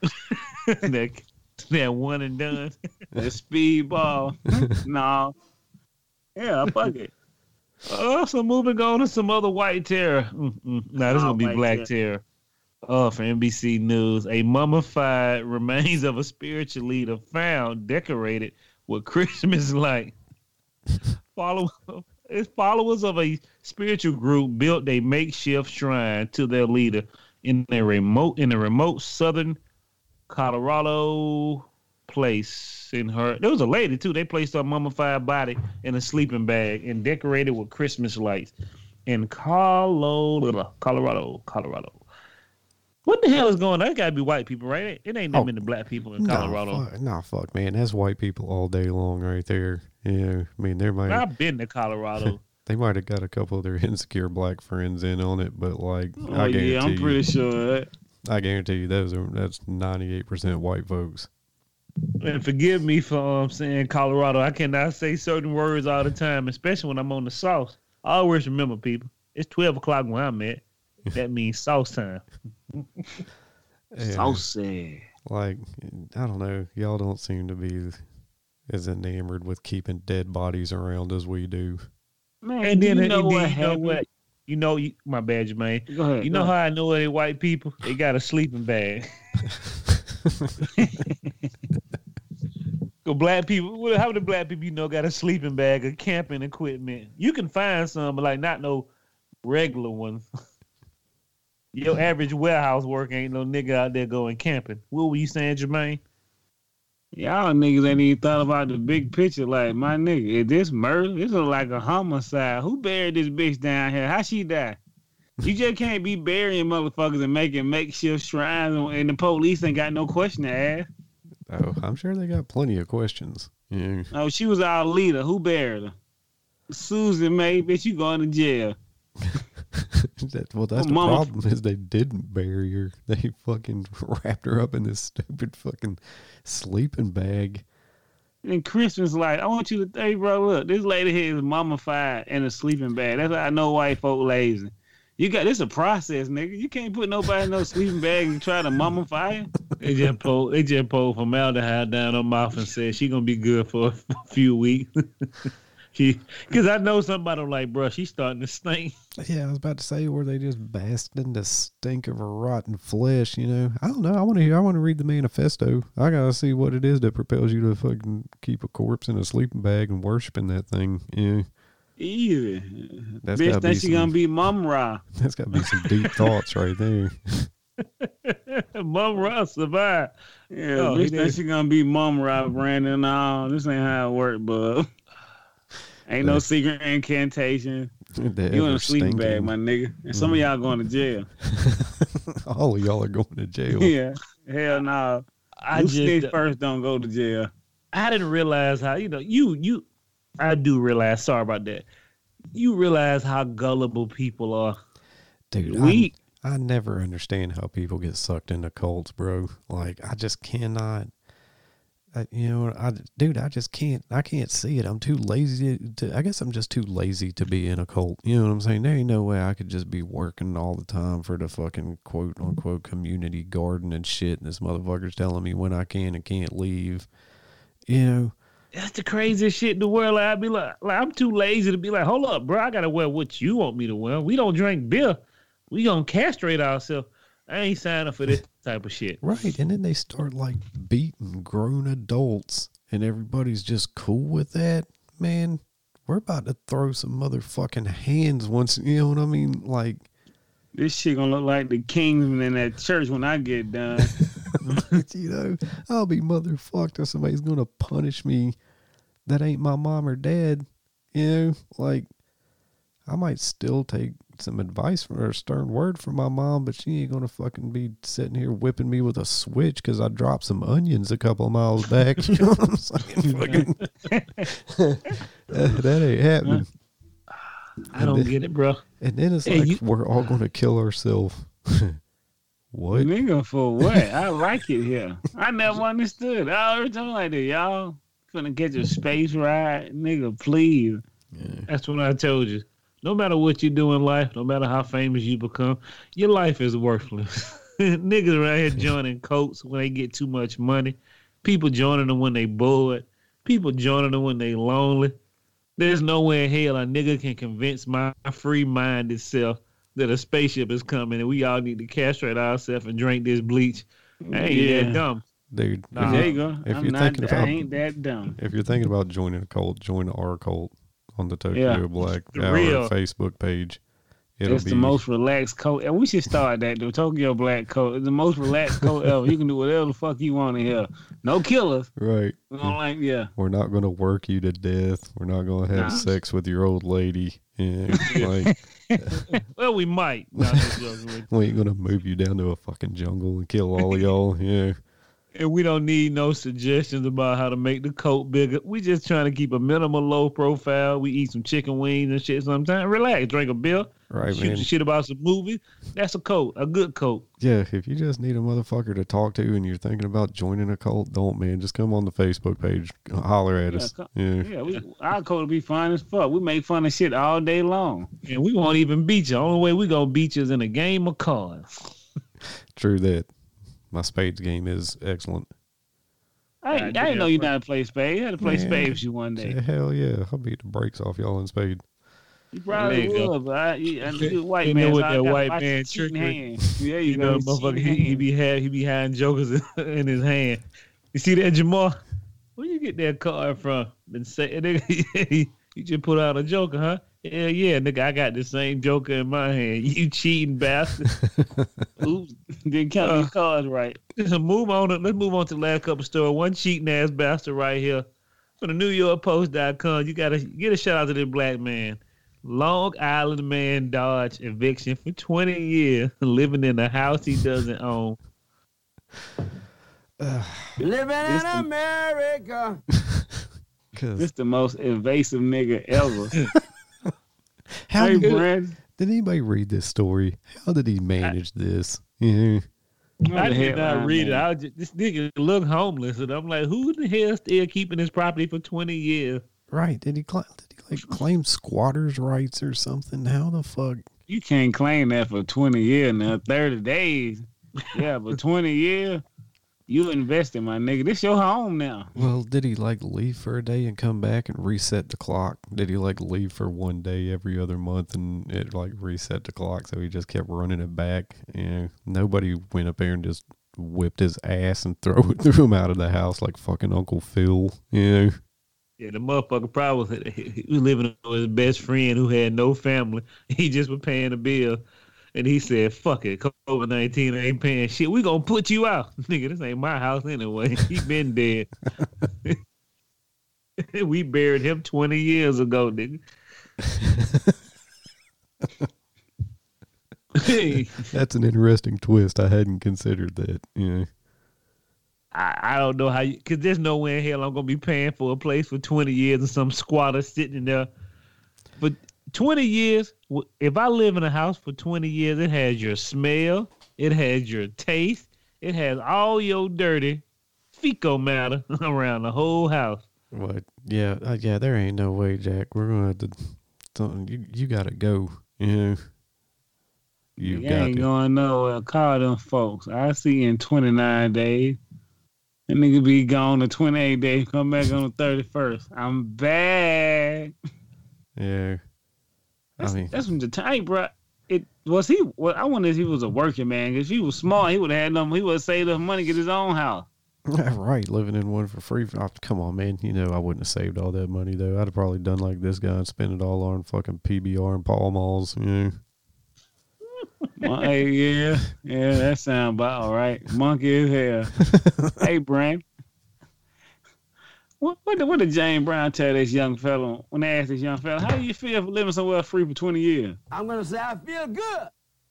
that that one and done. The speedball. No. Yeah, fuck it. Uh, so moving on to some other white terror. Mm-mm. Nah, this is Oh, gonna be white black terror. Oh, for N B C News, a mummified remains of a spiritual leader found decorated with Christmas light. Follow, it's followers of a spiritual group built a makeshift shrine to their leader in a remote in a remote southern Colorado place. In her, there was a lady too. They placed her mummified body in a sleeping bag and decorated with Christmas lights in Colorado, Colorado, Colorado. What the hell is going on? That gotta be white people, right? It ain't that Oh, many black people in Colorado. Nah, fuck, nah, fuck, man. That's white people all day long right there. Yeah, I mean, they might I've been to Colorado. they might have got a couple of their insecure black friends in on it, but like, Oh, I guarantee yeah, I'm pretty you, sure of that. I guarantee you, those are that's ninety-eight percent white folks. And forgive me for um, saying Colorado. I cannot say certain words all the time, especially when I'm on the sauce. I always remember, people, it's twelve o'clock where I'm at. That means sauce time. Yeah, So sad. like, I don't know. Y'all don't seem to be as enamored with keeping dead bodies around as we do. Man, And then, you and know then what you know happened? what? You know, you, my bad, Jermaine. Go ahead. You go know how ahead. I know they white people? They got a sleeping bag. So black people, well, how many black people you know got a sleeping bag of camping equipment? You can find some, but like not no regular ones. Your average warehouse work ain't no nigga out there going camping. What were you saying, Jermaine? Y'all niggas ain't even thought about the big picture. Like, my nigga, is this murder? This look like a homicide. Who buried this bitch down here? How she die? You just can't be burying motherfuckers and making makeshift shrines, and the police ain't got no question to ask. Oh, I'm sure they got plenty of questions. Yeah. Oh, she was our leader. Who buried her? Susan May, bitch, you going to jail. that, well, that's Oh, the mama. problem is they didn't bury her. They fucking wrapped her up in this stupid fucking sleeping bag. And Christmas light. I want you to, hey, bro, look, this lady here is mummified in a sleeping bag. That's how I know white folk lazy. You got this a process, nigga. You can't put nobody in no sleeping bag and try to mummify her. They just pulled, they just pulled formaldehyde down her mouth and said she gonna be good for a few weeks. She, because I know somebody like, bro, she's starting to stink. Yeah, I was about to say, were they just basked in the stink of her rotten flesh? You know, I don't know. I want to hear. I want to read the manifesto. I gotta see what it is that propels you to fucking keep a corpse in a sleeping bag and worshiping that thing. Yeah, Easy. That's Bitch gotta be think she some- gonna be mum ra. that's got to be some deep thoughts right there. Mom Ross survived. Yeah, Oh, bitch he think did. she gonna be mum ra, Brandon. No, this ain't how it work, bub. Ain't no But- secret incantation. The You in ever a sleeping bag, stinking- my nigga. And some of y'all going to jail. All of y'all are going to jail. Yeah. Hell no. I Who just, snitch first don't go to jail. I didn't realize how, you know, you, you, I do realize, sorry about that. You realize how gullible people are. Dude, Weak. I, I never understand how people get sucked into cults, bro. Like, I just cannot. I, you know, I dude, I just can't. I can't see it. I'm too lazy to. I guess I'm just too lazy to be in a cult. You know what I'm saying? There ain't no way I could just be working all the time for the fucking quote unquote community garden and shit. And this motherfucker's telling me when I can and can't leave. You know. That's the craziest shit in the world. Like, I'd be like, like, I'm too lazy to be like, hold up, bro. I gotta wear what you want me to wear. We don't drink beer. We gonna castrate ourselves. I ain't signing for this type of shit. Right, and then they start like beating grown adults, and everybody's just cool with that. Man, we're about to throw some motherfucking hands once. You know what I mean? Like, This shit gonna look like the Kingsman in that church when I get done. you know, I'll be motherfucked if somebody's gonna punish me that ain't my mom or dad. You know, like, I might still take some advice from or a stern word from my mom, but she ain't gonna fucking be sitting here whipping me with a switch because I dropped some onions a couple of miles back. You know what I'm saying? Fucking, that, that ain't happening. I don't get it, bro. And then it's Hey, like you- we're all gonna kill ourselves. What? Nigga, for what? I like it here. I never understood. I always talking like that, y'all. Finna get your space ride, nigga. Please. Yeah. That's what I told you. No matter what you do in life, no matter how famous you become, your life is worthless. Niggas around here joining cults when they get too much money. People joining them when they bored. People joining them when they lonely. There's nowhere in hell a nigga can convince my free-minded self that a spaceship is coming and we all need to castrate ourselves and drink this bleach. I ain't Yeah. that dumb. Dude, Nah. if, There you, you go. if I'm you're not, thinking I about ain't that dumb. if you're thinking about joining a cult, join our cult on the Tokyo Yeah. Black The Hour real. Facebook page. It'll It's be the most relaxed coat, and we should start that. The Tokyo Black coat is the most relaxed coat ever. You can do whatever the fuck you want in here. No killers. right. We don't like, yeah. We're not gonna work you to death. We're not gonna have Nah. sex with your old lady. Yeah, like Well, we might. No, I'm just joking with you. we ain't gonna move you down to a fucking jungle and kill all of y'all. Yeah, And we don't need no suggestions about how to make the coat bigger. We just trying to keep a minimal low profile. We eat some chicken wings and shit sometimes. Relax, drink a beer, right, shoot man. some shit about some movies. That's a coat, a good coat. Yeah, if you just need a motherfucker to talk to and you're thinking about joining a cult, don't, man. Just come on the Facebook page, holler at Yeah, us. co- Yeah, Yeah, we, our coat will be fine as fuck. We make fun of shit all day long. And we won't even beat you. The only way we gonna beat you is in a game of cards. true that. My spades game is excellent. I, God I didn't know damn. you know how to play spades. You had to play Man. spades you one day. Yeah, hell yeah, I'll beat the brakes off y'all in spade. You probably There you go. would, but I, you, I, you a white You man. know so what I that gotta white watch man your cheating trickery- hands. Yeah, you, You know, go. motherfucker, cheating he, he hands. be had he be hiding jokers in his hand. You see that, Jamal? Where you get that card from? Been say, nigga, you just put out a joker, huh? Yeah, yeah, nigga, I got the same joker in my hand. You cheating bastard. Oops, didn't count Uh, your cards right. Let's move on. To, let's move on to the last couple stories. One cheating ass bastard right here from the New York Post dot com. You gotta get a shout out to this black man. Long Island man dodged eviction for twenty years, living in a house he doesn't own. Living This in the- America. Cause This the most invasive nigga ever. how Hey, did, Brad. did anybody read this story? How did he manage this? Yeah. I did not read it. I was just, this nigga look homeless, and I'm like, who the hell still keeping his property for twenty years? Right. Did he claim, did he like claim squatters' rights or something? How the fuck? You can't claim that for twenty years now. thirty days. Yeah, but twenty years, you invested, my nigga. This your home now. Well, did he like leave for a day and come back and reset the clock? Did he like leave for one day every other month and it like reset the clock so he just kept running it back? You know, nobody went up there and just whipped his ass and throw threw him out of the house like fucking Uncle Phil. You know, Yeah, the motherfucker probably was, he was living with his best friend who had no family. He just was paying the bill. And he said, fuck it, COVID nineteen ain't paying shit. We gonna put you out. Nigga, this ain't my house anyway. He been dead. We buried him twenty years ago, nigga. Hey, that's an interesting twist. I hadn't considered that. Yeah. I, I don't know how you, because there's no way in hell I'm going to be paying for a place for twenty years and some squatter sitting in there. But twenty years, w- if I live in a house for twenty years, it has your smell, it has your taste, it has all your dirty fecal matter around the whole house. What? Yeah. Uh, yeah. There ain't no way, Jack. We're gonna have to. Something. You. You gotta go. You know. You You got ain't to. going nowhere. Call them folks. I see you in twenty-nine days. That nigga be gone to twenty-eight days. Come back on the thirty-first. I'm back. Yeah. That's, I mean, that's from the time, bro. It was he. Well, I wonder if he was a working man. If he was smart, he would have had them. He would have saved enough money to get his own house. right. Living in one for free. Oh, come on, man. You know I wouldn't have saved all that money though. I'd have probably done like this guy and spent it all on fucking P B R and Pall Malls. You know. Well, hey, yeah, yeah, that sound about all right. Monkey as hell. Hey, Brand. What what did, what did James Brown tell this young fella when they asked this young fella, how do you feel for living somewhere free for twenty years? I'm gonna say I feel good.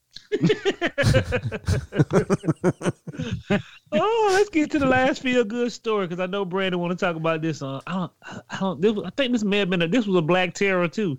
Oh, let's get to the last feel good story because I know Brandon want to talk about this. On I don't, I don't. This was, I think this may have been a, this was a black terror too.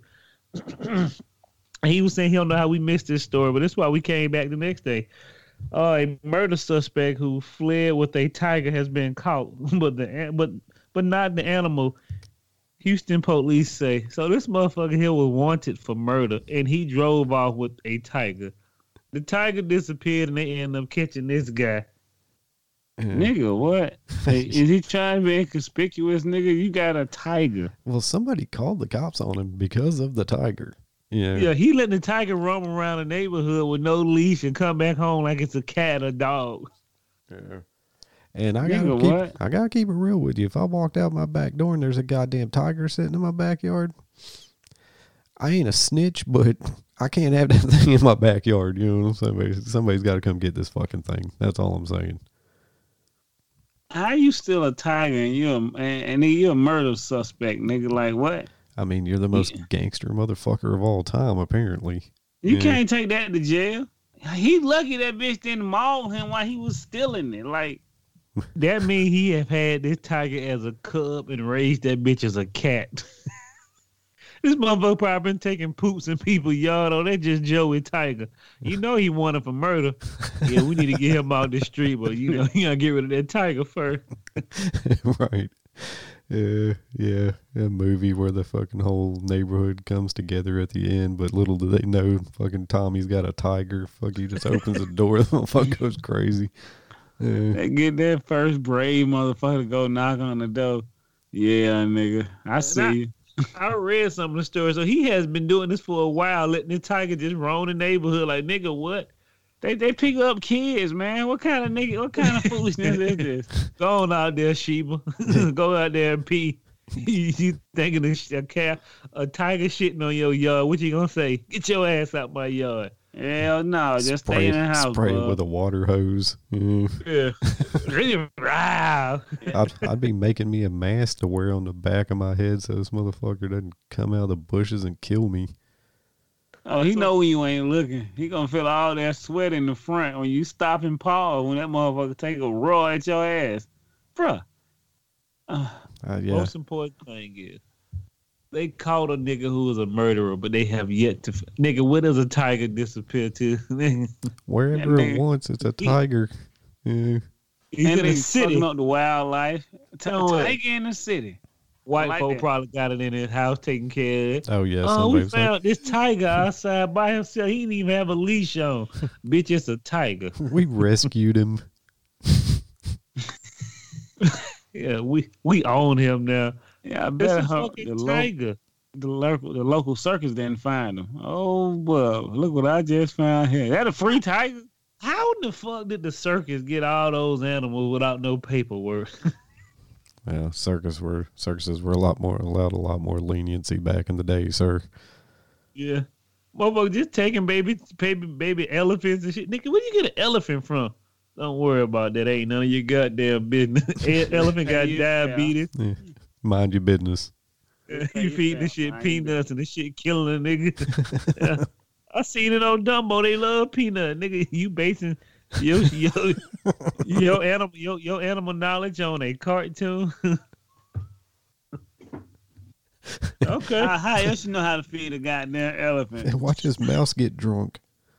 He was saying he don't know how we missed this story, but that's why we came back the next day. Uh, a murder suspect who fled with a tiger has been caught, but the but but not the animal. Houston police say so. This motherfucker here was wanted for murder, and he drove off with a tiger. The tiger disappeared and they end up catching this guy. Yeah. Nigga, what? Hey, is he trying to be inconspicuous, nigga? You got a tiger. Well, somebody called the cops on him because of the tiger. Yeah. Yeah, he letting the tiger roam around the neighborhood with no leash and come back home like it's a cat or dog. Yeah. And I Nigga, gotta keep, what? I gotta keep it real with you. If I walked out my back door and there's a goddamn tiger sitting in my backyard, I ain't a snitch, but I can't have that thing in my backyard. You know what I'm saying? Somebody, somebody's got to come get this fucking thing. That's all I'm saying. How you still a tiger and you're a, and, and then you're a murder suspect, nigga? Like what? I mean, you're the most Yeah. gangster motherfucker of all time, apparently. You Yeah. can't take that to jail. He lucky that bitch didn't maul him while he was stealing it. Like, That mean he have had this tiger as a cub and raised that bitch as a cat. This motherfucker probably been taking poops in people's yard. Oh, that's just Joey Tiger. You know he wanted for murder. Yeah, we need to get him out the street, but you know, you gotta get rid of that tiger first. Right. Yeah, yeah. A movie where the fucking whole neighborhood comes together at the end, but little do they know fucking Tommy's got a tiger. Fuck, he just opens the door, the motherfucker goes crazy. Yeah. they get that first brave motherfucker to go knock on the door. Yeah, nigga. I see I- you. I read some of the stories. So he has been doing this for a while, letting the tiger just roam the neighborhood. Like, nigga, what? They they pick up kids, man. What kind of nigga? What kind of foolishness is this? Go on out there, Sheba. Go out there and pee. you, you thinking a, sh- a cat, a tiger shitting on your yard? What you gonna say? Get your ass out my yard. Hell no, just spray stay in the house, spray it bud. with a water hose. Yeah. Yeah. Really? Wow. I'd, I'd be making me a mask to wear on the back of my head so this motherfucker doesn't come out of the bushes and kill me. Oh, he know when you ain't looking. He gonna feel all that sweat in the front when you stop and pause when that motherfucker take a roar at your ass, bruh. Uh, Uh, yeah. Most important thing is they caught a nigga who was a murderer, but they have yet to. F- nigga, where does a tiger disappear to? Wherever that it nigga- wants, it's a tiger. Yeah. He's and in they the city. fucking up the wildlife. T- Tell what? Tiger in the city. White like folk that. probably got it in his house taking care of it. Oh, yeah. Oh, we somebody's found like, this tiger outside by himself. He didn't even have a leash on. Bitch, it's a tiger. we rescued him. Yeah, we we own him now. Yeah, I It's bet a her, fucking the, lo- tiger. the local the local circus didn't find him. Oh well, look what I just found here. That a free tiger? How the fuck did the circus get all those animals without no paperwork? Yeah, circus were circuses were a lot more allowed a lot more leniency back in the day, sir. Yeah. Motherfucker just taking baby baby baby elephants and shit. Nigga, where you get an elephant from? Don't worry about that. Ain't none of your goddamn business. E- elephant got Yeah. diabetes. Yeah. Mind your business. You feeding the shit Mind peanuts and the shit killing a nigga. Yeah. I seen it on Dumbo. They love peanut. Nigga, you basing your your your animal your, your animal knowledge on a cartoon. Okay. How, how else you know how to feed a goddamn elephant? And watch his mouse get drunk.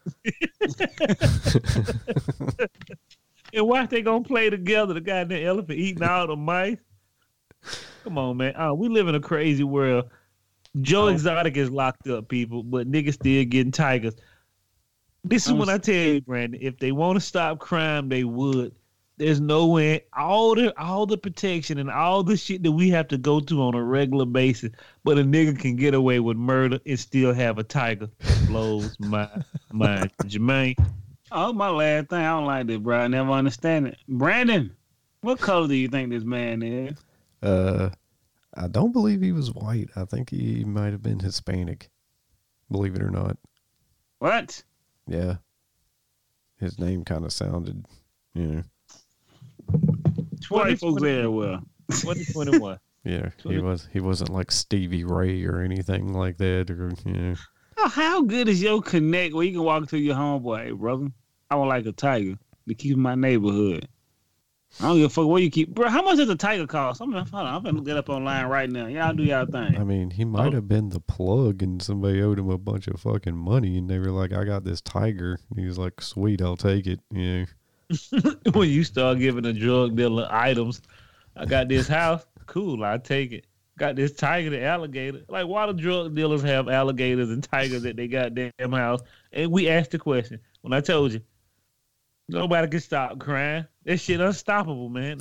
And watch they gonna play together. The goddamn elephant eating all the mice. Come on, man. Oh, we live in a crazy world. Joe Oh. Exotic is locked up, people, but niggas still getting tigers. This is I'm what I tell you, Brandon. If they want to stop crime, they would. There's no way. All the all the protection and all the shit that we have to go through on a regular basis, but a nigga can get away with murder and still have a tiger. Blows my mind, Jermaine. Oh, my last thing. I don't like this, bro. I never understand it. Brandon, what color do you think this man is? Uh, I don't believe he was white. I think he might have been Hispanic. Believe it or not. What? Yeah. His name kind of sounded, you know. White folks everywhere. twenty twenty-one. Yeah, he Twenty- was. He wasn't like Stevie Ray or anything like that, or you know. Oh, how good is your connect where you can walk to your homeboy, hey, brother? I would like a tiger to keep in my neighborhood. I don't give a fuck where you keep, bro. How much does a tiger cost? I'm gonna, hold on, I'm gonna look that up online right now. Y'all do y'all thing. I mean, he might Oh. have been the plug, and somebody owed him a bunch of fucking money, and they were like, "I got this tiger." And he was like, "Sweet, I'll take it." You know. When you start giving a drug dealer items, I got this house. Cool, I take it. got this tiger, the alligator. Like, why do drug dealers have alligators and tigers at they goddamn house? And we asked the question. When I told you, nobody can stop crime. That shit unstoppable, man.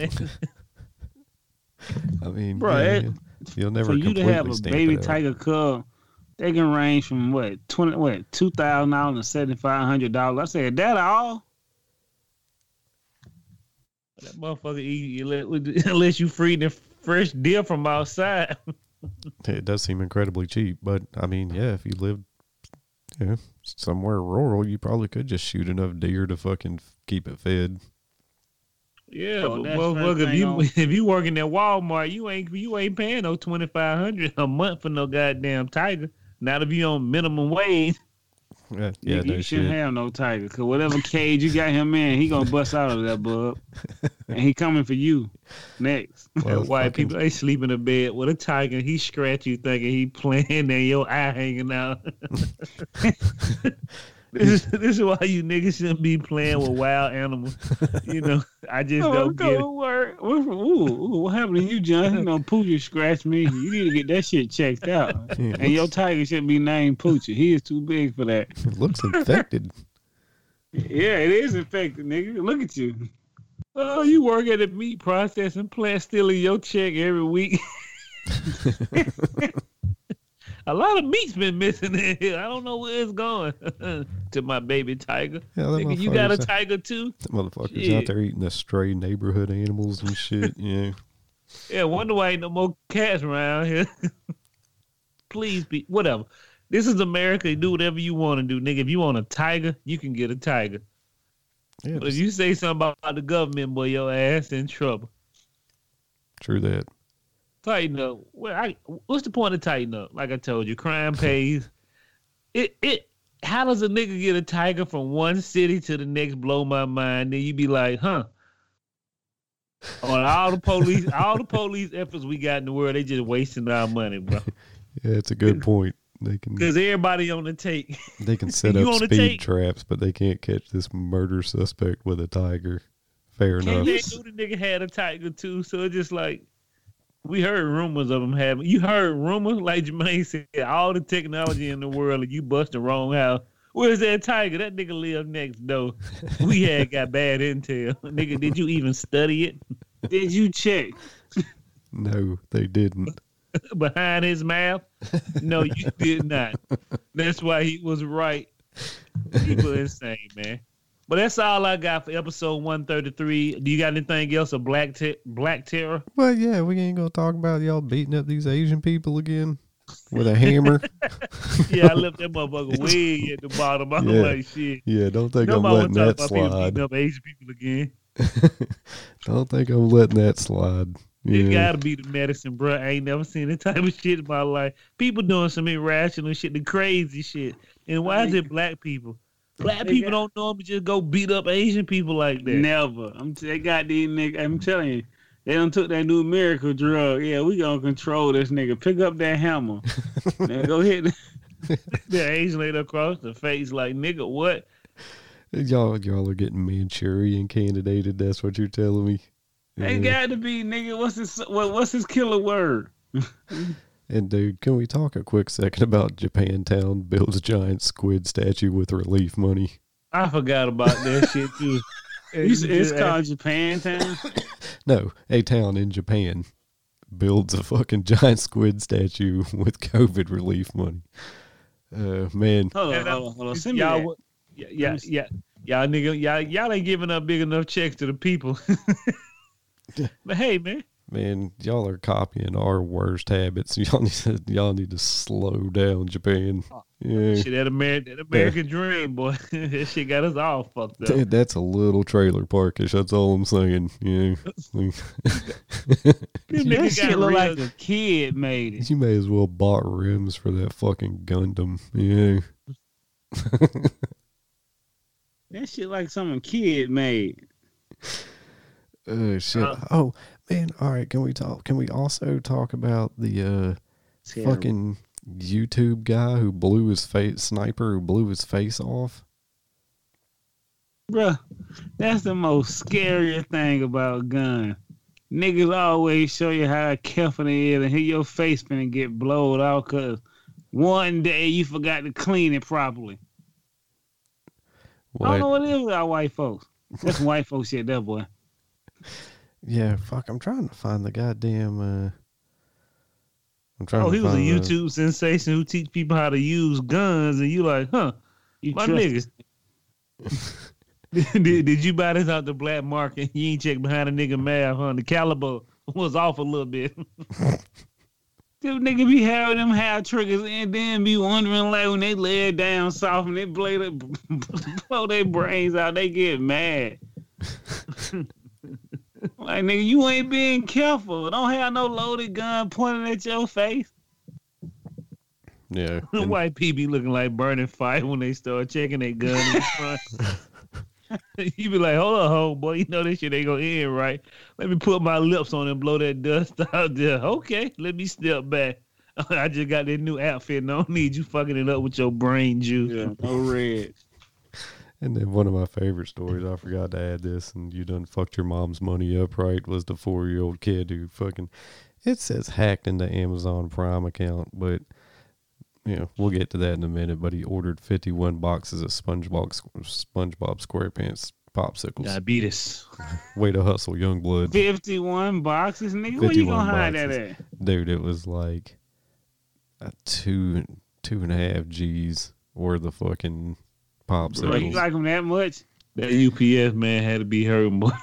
I mean, Bro, yeah, it- you'll never For you to completely have a stamp baby it out. tiger cub, they can range from what twenty, what two thousand dollars to seventy five hundred dollars. I said that all. That motherfucker eat you let- unless you free the fresh deer from outside. It does seem incredibly cheap, but I mean, yeah, if you live, yeah, somewhere rural, you probably could just shoot enough deer to fucking keep it fed. Yeah, So but that's motherfucker, first if thing you on- if you working at Walmart, you ain't you ain't paying no twenty five hundred a month for no goddamn tiger. Not if you on minimum wage. Yeah, yeah, you, no you shit. shouldn't have no tiger, cause whatever cage you got him in, he gonna bust out of that bub, and he coming for you next. Well, That white fucking- people, they sleep in a bed with a tiger. He scratch you thinking he playing and your eye hanging out. this is this is why you niggas shouldn't be playing with wild animals. You know, I just Oh, don't get it. go work. What, ooh, ooh, what happened to you, John? You know, Poochie scratched me. You need to get that shit checked out. Yeah, And your tiger shouldn't be named Poochie. He is too big for that. It looks infected. Yeah, it is infected, nigga. Look at you. Oh, you work at a meat processing plant, stealing your check every week. A lot of meat's been missing in here. I don't know where it's going. To my baby tiger. Yeah, that Nigga, you got a motherfucker's- tiger too? that motherfuckers Shit. out there eating the stray neighborhood animals and shit. Yeah. Yeah, wonder why ain't no more cats around here. Please be whatever. This is America. You do whatever you want to do, nigga. If you want a tiger, you can get a tiger. Yeah, But if just you say something about the government, boy, your ass in trouble. true that. Tighten up. Well, I, what's the point of tighten up? Like I told you, crime pays. It it. How does a nigga get a tiger from one city to the next? Blow my mind. Then you be like, huh? On all the police, all the police efforts we got in the world, they just wasting our money, bro. Yeah, it's a good point. They can Because everybody on the take. they can set you up wanna speed take- traps, but they can't catch this murder suspect with a tiger. Fair And enough. they knew the nigga had a tiger too, so it's just like we heard rumors of him having. You heard rumors, like Jermaine said, all the technology in the world, and you bust the wrong house. Where's that tiger? That nigga live next door. We had got bad intel. Nigga, did you even study it? Did you check? No, they didn't. Behind his mouth? No, you did not. That's why he was right. People insane, man. But that's all I got for episode one thirty-three. Do you got anything else of Black Te- Black Terror? Well, yeah, we ain't gonna talk about y'all beating up these Asian people again with a hammer. Yeah, I left that motherfucker way at the bottom. I'm Yeah. like, shit. Yeah, don't think Nobody I'm want letting to talk that about people slide. beating up Asian people again. Don't think I'm letting that slide. It Yeah. gotta be the medicine, bro. I ain't never seen that type of shit in my life. People doing some irrational shit, the crazy shit. And why is it black people? Black They people got- don't normally just go beat up Asian people like that. Never. I'm t- they got these niggas. I'm telling you, they done took that new miracle drug. Yeah, we gonna control this nigga. Pick up that hammer. Now go hit. The- The Asian lady across the face like, nigga, what? Y'all, y'all are getting Manchurian candidated. That's what you're telling me. They got to be nigga. What's his what, What's his killer word? And dude, can we talk a quick second about Japantown builds a giant squid statue with relief money? I forgot about that shit too. You said it's called Japantown. No, a town in Japan builds a fucking giant squid statue with COVID relief money. Uh, man, Hold on, And, uh, hold on, hold on. Send me y'all, that. wa- yeah, yeah, yeah, y'all nigga, y'all, y'all ain't giving up big enough checks to the people. But hey, man, man, y'all are copying our worst habits. Y'all need to, y'all need to slow down, Japan. Yeah, shit, that American, that American dream, boy, that shit got us all fucked up. Dude, that's a little trailer parkish. That's all I'm saying. Yeah, Them That niggas shit got look real- like a kid made it. you may as well bought rims for that fucking Gundam. Yeah. That shit like something a kid made. Oh shit! Uh, oh man! All right, can we talk? Can we also talk about the uh, Terrible. fucking YouTube guy who blew his face, sniper who blew his face off? Bruh, that's the most scariest thing about a gun. niggas always show you how careful they is and here your face finna get blowed out because one day you forgot to clean it properly. I don't know What? what it is with our white folks. That's some white folks shit, that boy. Yeah, fuck. I'm trying to find the goddamn. Uh, I'm trying Oh, to he was a find the- YouTube sensation who teach people how to use guns, and you like, huh? You My trust- niggas. did, did you buy this out the black market? You ain't check behind a nigga mouth, huh? The caliber was off a little bit. Them nigga be having them hair triggers and then be wondering like when they lay it down soft and they blow their, blow their brains out, they get mad. Like, nigga, you ain't being careful. Don't have no loaded gun pointing at your face. Yeah. and- White people be looking like burning fire when they start checking their gun in the front. You be like, hold on, homeboy, you know this shit ain't gonna end right. Let me put my lips on and blow that dust out there. Okay, let me step back. I just got that new outfit and I don't need you fucking it up with your brain juice. Yeah, no red. And then one of my favorite stories, I forgot to add this, and you done fucked your mom's money up, right? Was the four year old kid who fucking, it says hacked into Amazon Prime account, but you know, we'll get to that in a minute. But he ordered fifty-one boxes of SpongeBob SpongeBob SquarePants popsicles. Diabetes. Way to hustle, young blood. fifty-one boxes, nigga. Where you gonna hide that at? Dude, it was like a two two and a half G's worth of fucking Bro, popsicles. you like them that much? That U P S man had to be hurting, boy.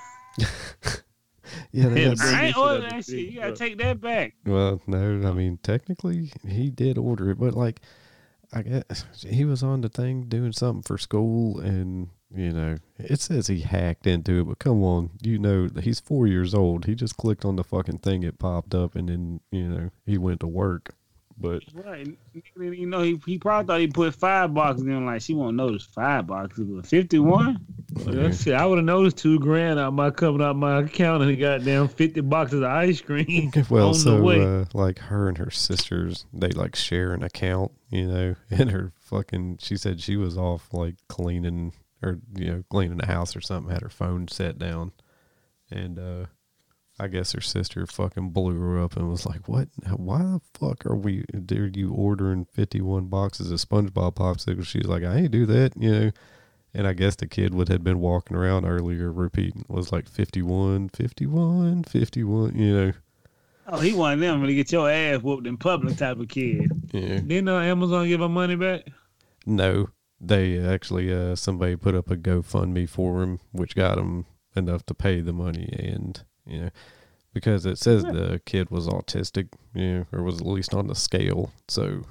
yeah, they Yeah, got- bring I ain't that shit order up that to shit. You gotta bro. take that back. well, no, I mean technically he did order it, but like I guess he was on the thing doing something for school, and you know it says he hacked into it. But come on, you know that he's four years old. He just clicked on the fucking thing, it popped up, and then you know he went to work. But Right. You know, he, he probably thought he put five boxes in. Like, she won't notice five boxes, but fifty-one? Well, that shit, I would have noticed two grand out my coming out my account and goddamn fifty boxes of ice cream well, on so the way. uh, like her and her sisters, they like share an account, you know, and her fucking, she said she was off like cleaning or, you know, cleaning the house or something, had her phone set down. And, uh, I guess her sister fucking blew her up and was like, what, why the fuck are we, are you ordering fifty-one boxes of SpongeBob popsicles? She's like, I ain't do that, you know. And I guess the kid would had been walking around earlier repeating, was like fifty-one, fifty-one, fifty-one, you know. Oh, he one of them to get your ass whooped in public type of kid. Yeah. Didn't uh, Amazon give her money back? No, they actually, uh, somebody put up a GoFundMe for him, which got him enough to pay the money. And, you know, because it says the kid was autistic, you know, or was at least on the scale. So,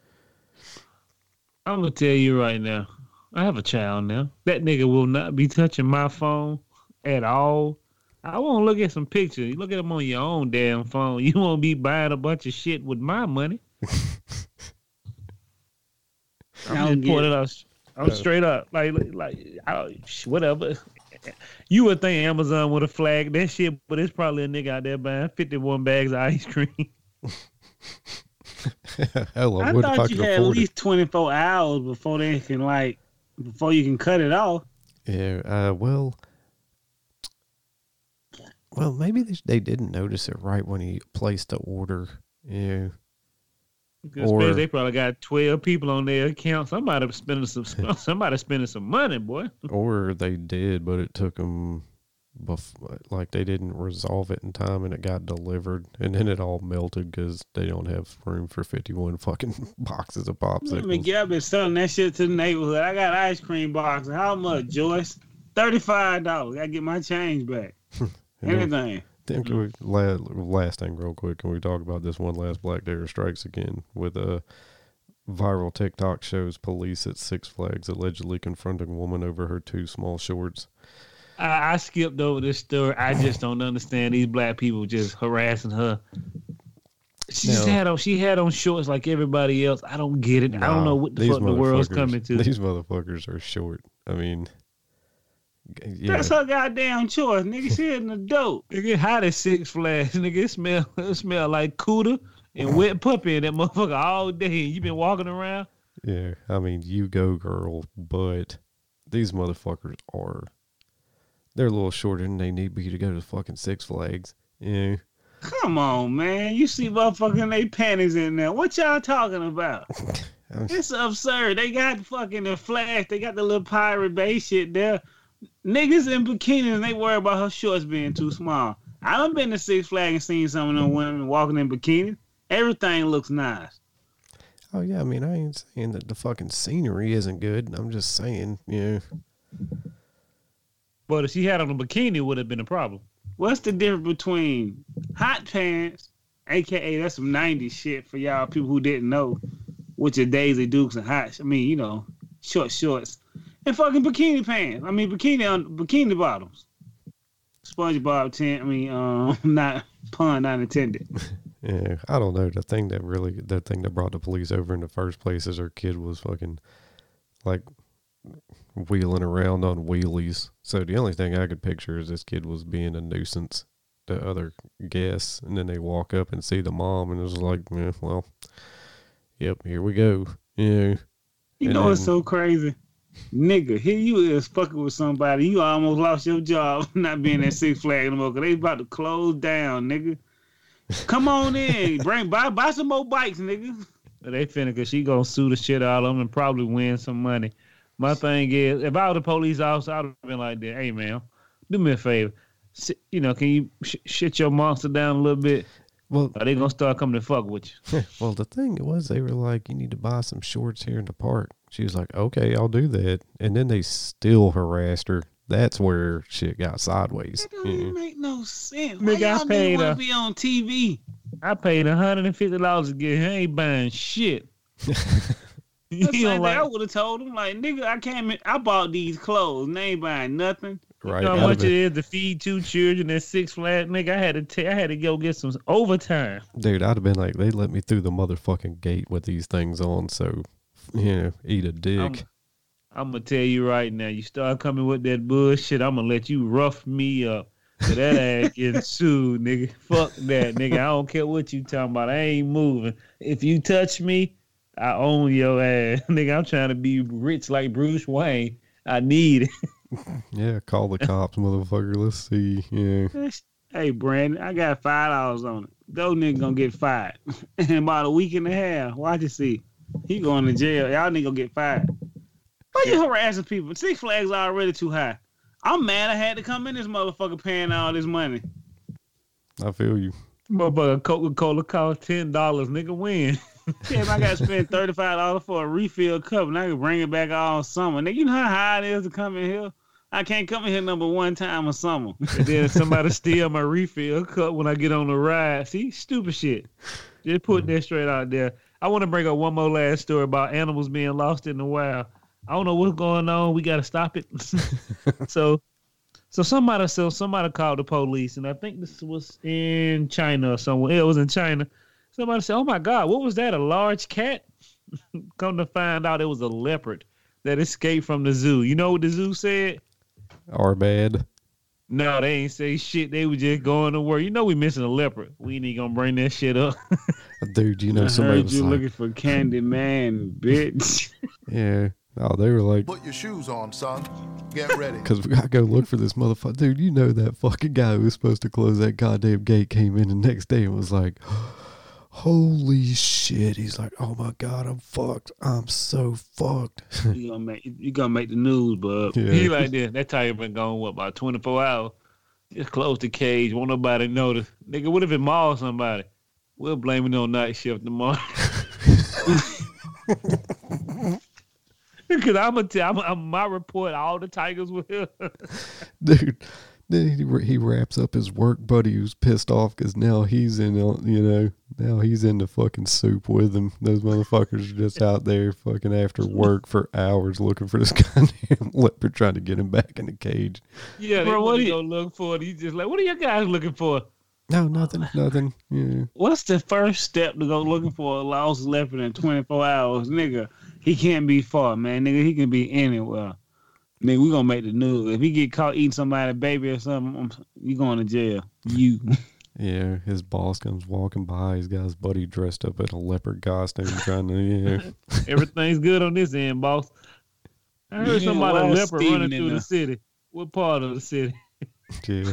I'm gonna tell you right now. I have a child now. That nigga will not be touching my phone at all. I won't look at some pictures. You look at them on your own damn phone. You won't be buying a bunch of shit with my money. I I'm don't just get putting it. it out. I'm straight up like like I, whatever. You would think Amazon would have flagged that shit, but it's probably a nigga out there buying fifty-one bags of ice cream. hell, I, I would if I thought you could had at afford it. least twenty-four hours before they can, like, before you can cut it off. Yeah, uh, well, well, maybe they, they didn't notice it right when he placed the order. Yeah, Or- Or they probably got twelve people on their account. Somebody spending some somebody spending some money, boy. or they did, but it took them, bef- like they didn't resolve it in time, and it got delivered, and then it all melted because they don't have room for fifty-one fucking boxes of Let me popsicles. get up and selling that shit to the neighborhood. I got ice cream boxes. How much, Joyce? thirty-five dollars. Gotta get my change back. And then- Anything. Then can we la- last thing real quick? Can we talk about this one last Black Terror strikes again with a viral TikTok shows police at Six Flags allegedly confronting woman over her two small shorts. I, I skipped over this story. I just don't understand these black people just harassing her. She just No. had on she had on shorts like everybody else. I don't get it. I don't know what the These fuck the world's motherfuckers- coming to. These motherfuckers are short. I mean, g- yeah, That's her goddamn choice, nigga. She in the dope. Nigga, hot at Six Flags. Nigga, it smell it smell like cooter and wet puppy in that motherfucker all day. You been walking around. yeah. I mean, you go, girl. But these motherfuckers are. They're a little shorter than they need be to go to fucking Six Flags. Yeah. Come on, man. You see motherfucking they panties in there. What y'all talking about? It's absurd. They got fucking the flash. They got the little Pirate Bay shit there. Niggas in bikinis, they worry about her shorts being too small. I done been to Six Flags and seen some of them women walking in bikinis. Everything looks nice. Oh yeah, I mean, I ain't saying that the fucking scenery isn't good. I'm just saying, yeah. But if she had on a bikini, it would have been a problem. What's the difference between hot pants, aka that's some nineties shit for y'all people who didn't know, with your Daisy Dukes and hot, I mean, you know, short shorts, and fucking bikini pants. I mean, bikini on bikini bottoms. SpongeBob tent. I mean, um, not pun not intended. Yeah, I don't know. The thing that really, the thing that brought the police over in the first place is her kid was fucking like wheeling around on wheelies. So the only thing I could picture is this kid was being a nuisance to other guests, and then they walk up and see the mom, and it was like, yeah, well, yep, here we go. Yeah, You and know then, what's so crazy? Nigga, here you is fucking with somebody. You almost lost your job not being at Six Flags anymore because they about to close down, nigga. Come on in. Bring buy buy some more bikes, nigga. They finna, cause she gonna sue the shit out of them and probably win some money. My thing is, if I was a police officer, I'd have been like that. Hey, man, do me a favor. S- you know, can you sh- shit your monster down a little bit? well, Or they gonna start coming to fuck with you? well, the thing was, they were like, you need to buy some shorts here in the park. She was like, okay, I'll do that. And then they still harassed her. That's where shit got sideways. That don't Yeah. even make no sense. Why Nigga, I y'all paid niggas wanna her. be on T V? I paid one hundred fifty dollars to get here. I ain't buying shit. You That's know, like, like, I would have told him, like, nigga, I came in, I bought these clothes, and they ain't buying nothing. Right. you know I'd how have much it been- is to feed two children at Six Flags? Nigga, I had to t- I had to go get some overtime. Dude, I'd have been like, they let me through the motherfucking gate with these things on, so, you know, eat a dick. I'm, I'm gonna tell you right now, you start coming with that bullshit, I'm gonna let you rough me up. So that ass getting sued, nigga. Fuck that, nigga. I don't care what you talking about. I ain't moving. If you touch me, I own your ass. Nigga, I'm trying to be rich like Bruce Wayne. I need it. Yeah, call the cops, motherfucker. Let's see. Yeah. Hey, Brandon, I got five dollars on it. Those niggas gonna get fired in about a week and a half. Watch and see. He going to jail. Y'all niggas gonna get fired. Why you harassing people? Six Flags are already too high. I'm mad I had to come in this motherfucker paying all this money. I feel you. Motherfucker, Coca-Cola cost ten dollars. Nigga, win. Yeah, if I got to spend thirty-five dollars for a refill cup and I can bring it back all summer. Nigga, you know how high it is to come in here? I can't come in here number one time a summer. And then somebody steal my refill cup when I get on the ride. See, stupid shit. Just putting that straight out there. I want to bring up one more last story about animals being lost in the wild. I don't know what's going on. We got to stop it. so, so somebody, so somebody called the police, and I think this was in China or somewhere. It was in China. Somebody said, "Oh my God, what was that? A large cat?" Come to find out, it was a leopard that escaped from the zoo. You know what the zoo said? Are bad. No, they ain't say shit. They were just going to work. You know we missing a leopard. We ain't gonna bring that shit up. Dude, you know, I somebody heard was you like, looking for Candy Man, bitch. yeah. Oh, they were like, Put your shoes on, son. Get ready. because we gotta go look for this motherfucker. Dude, you know that fucking guy who was supposed to close that goddamn gate came in the next day and was like, holy shit. He's like, oh my God, I'm fucked. I'm so fucked. you gonna make you gonna make the news, bub. Yeah. He like this. That tiger been gone, what, about twenty-four hours? Just close the cage. Won't nobody notice. Nigga, what if it mauls somebody? We'll blame it on night shift tomorrow. Because I'm going to tell I'm, I'm, my report, all the tigers were here. Dude, then he, he wraps up his work buddy who's pissed off because now he's in, uh, you know, now he's in the fucking soup with him. Those motherfuckers are just out there fucking after work for hours looking for this goddamn leopard trying to get him back in the cage. Yeah, they Bro, what want to do go look for it. He's just like, what are you guys looking for? No, nothing, nothing. Yeah. What's the first step to go looking for a lost leopard in twenty-four hours? Nigga, he can't be far, man. Nigga, he can be anywhere. Nigga, we gonna make the news. If he get caught eating somebody's baby or something, I'm, you going to jail. You. Yeah, his boss comes walking by. He's got his buddy dressed up in a leopard costume trying to, yeah. Everything's good on this end, boss. I heard Yeah, somebody why leopard Steven running in through the- the city. What part of the city? Yeah.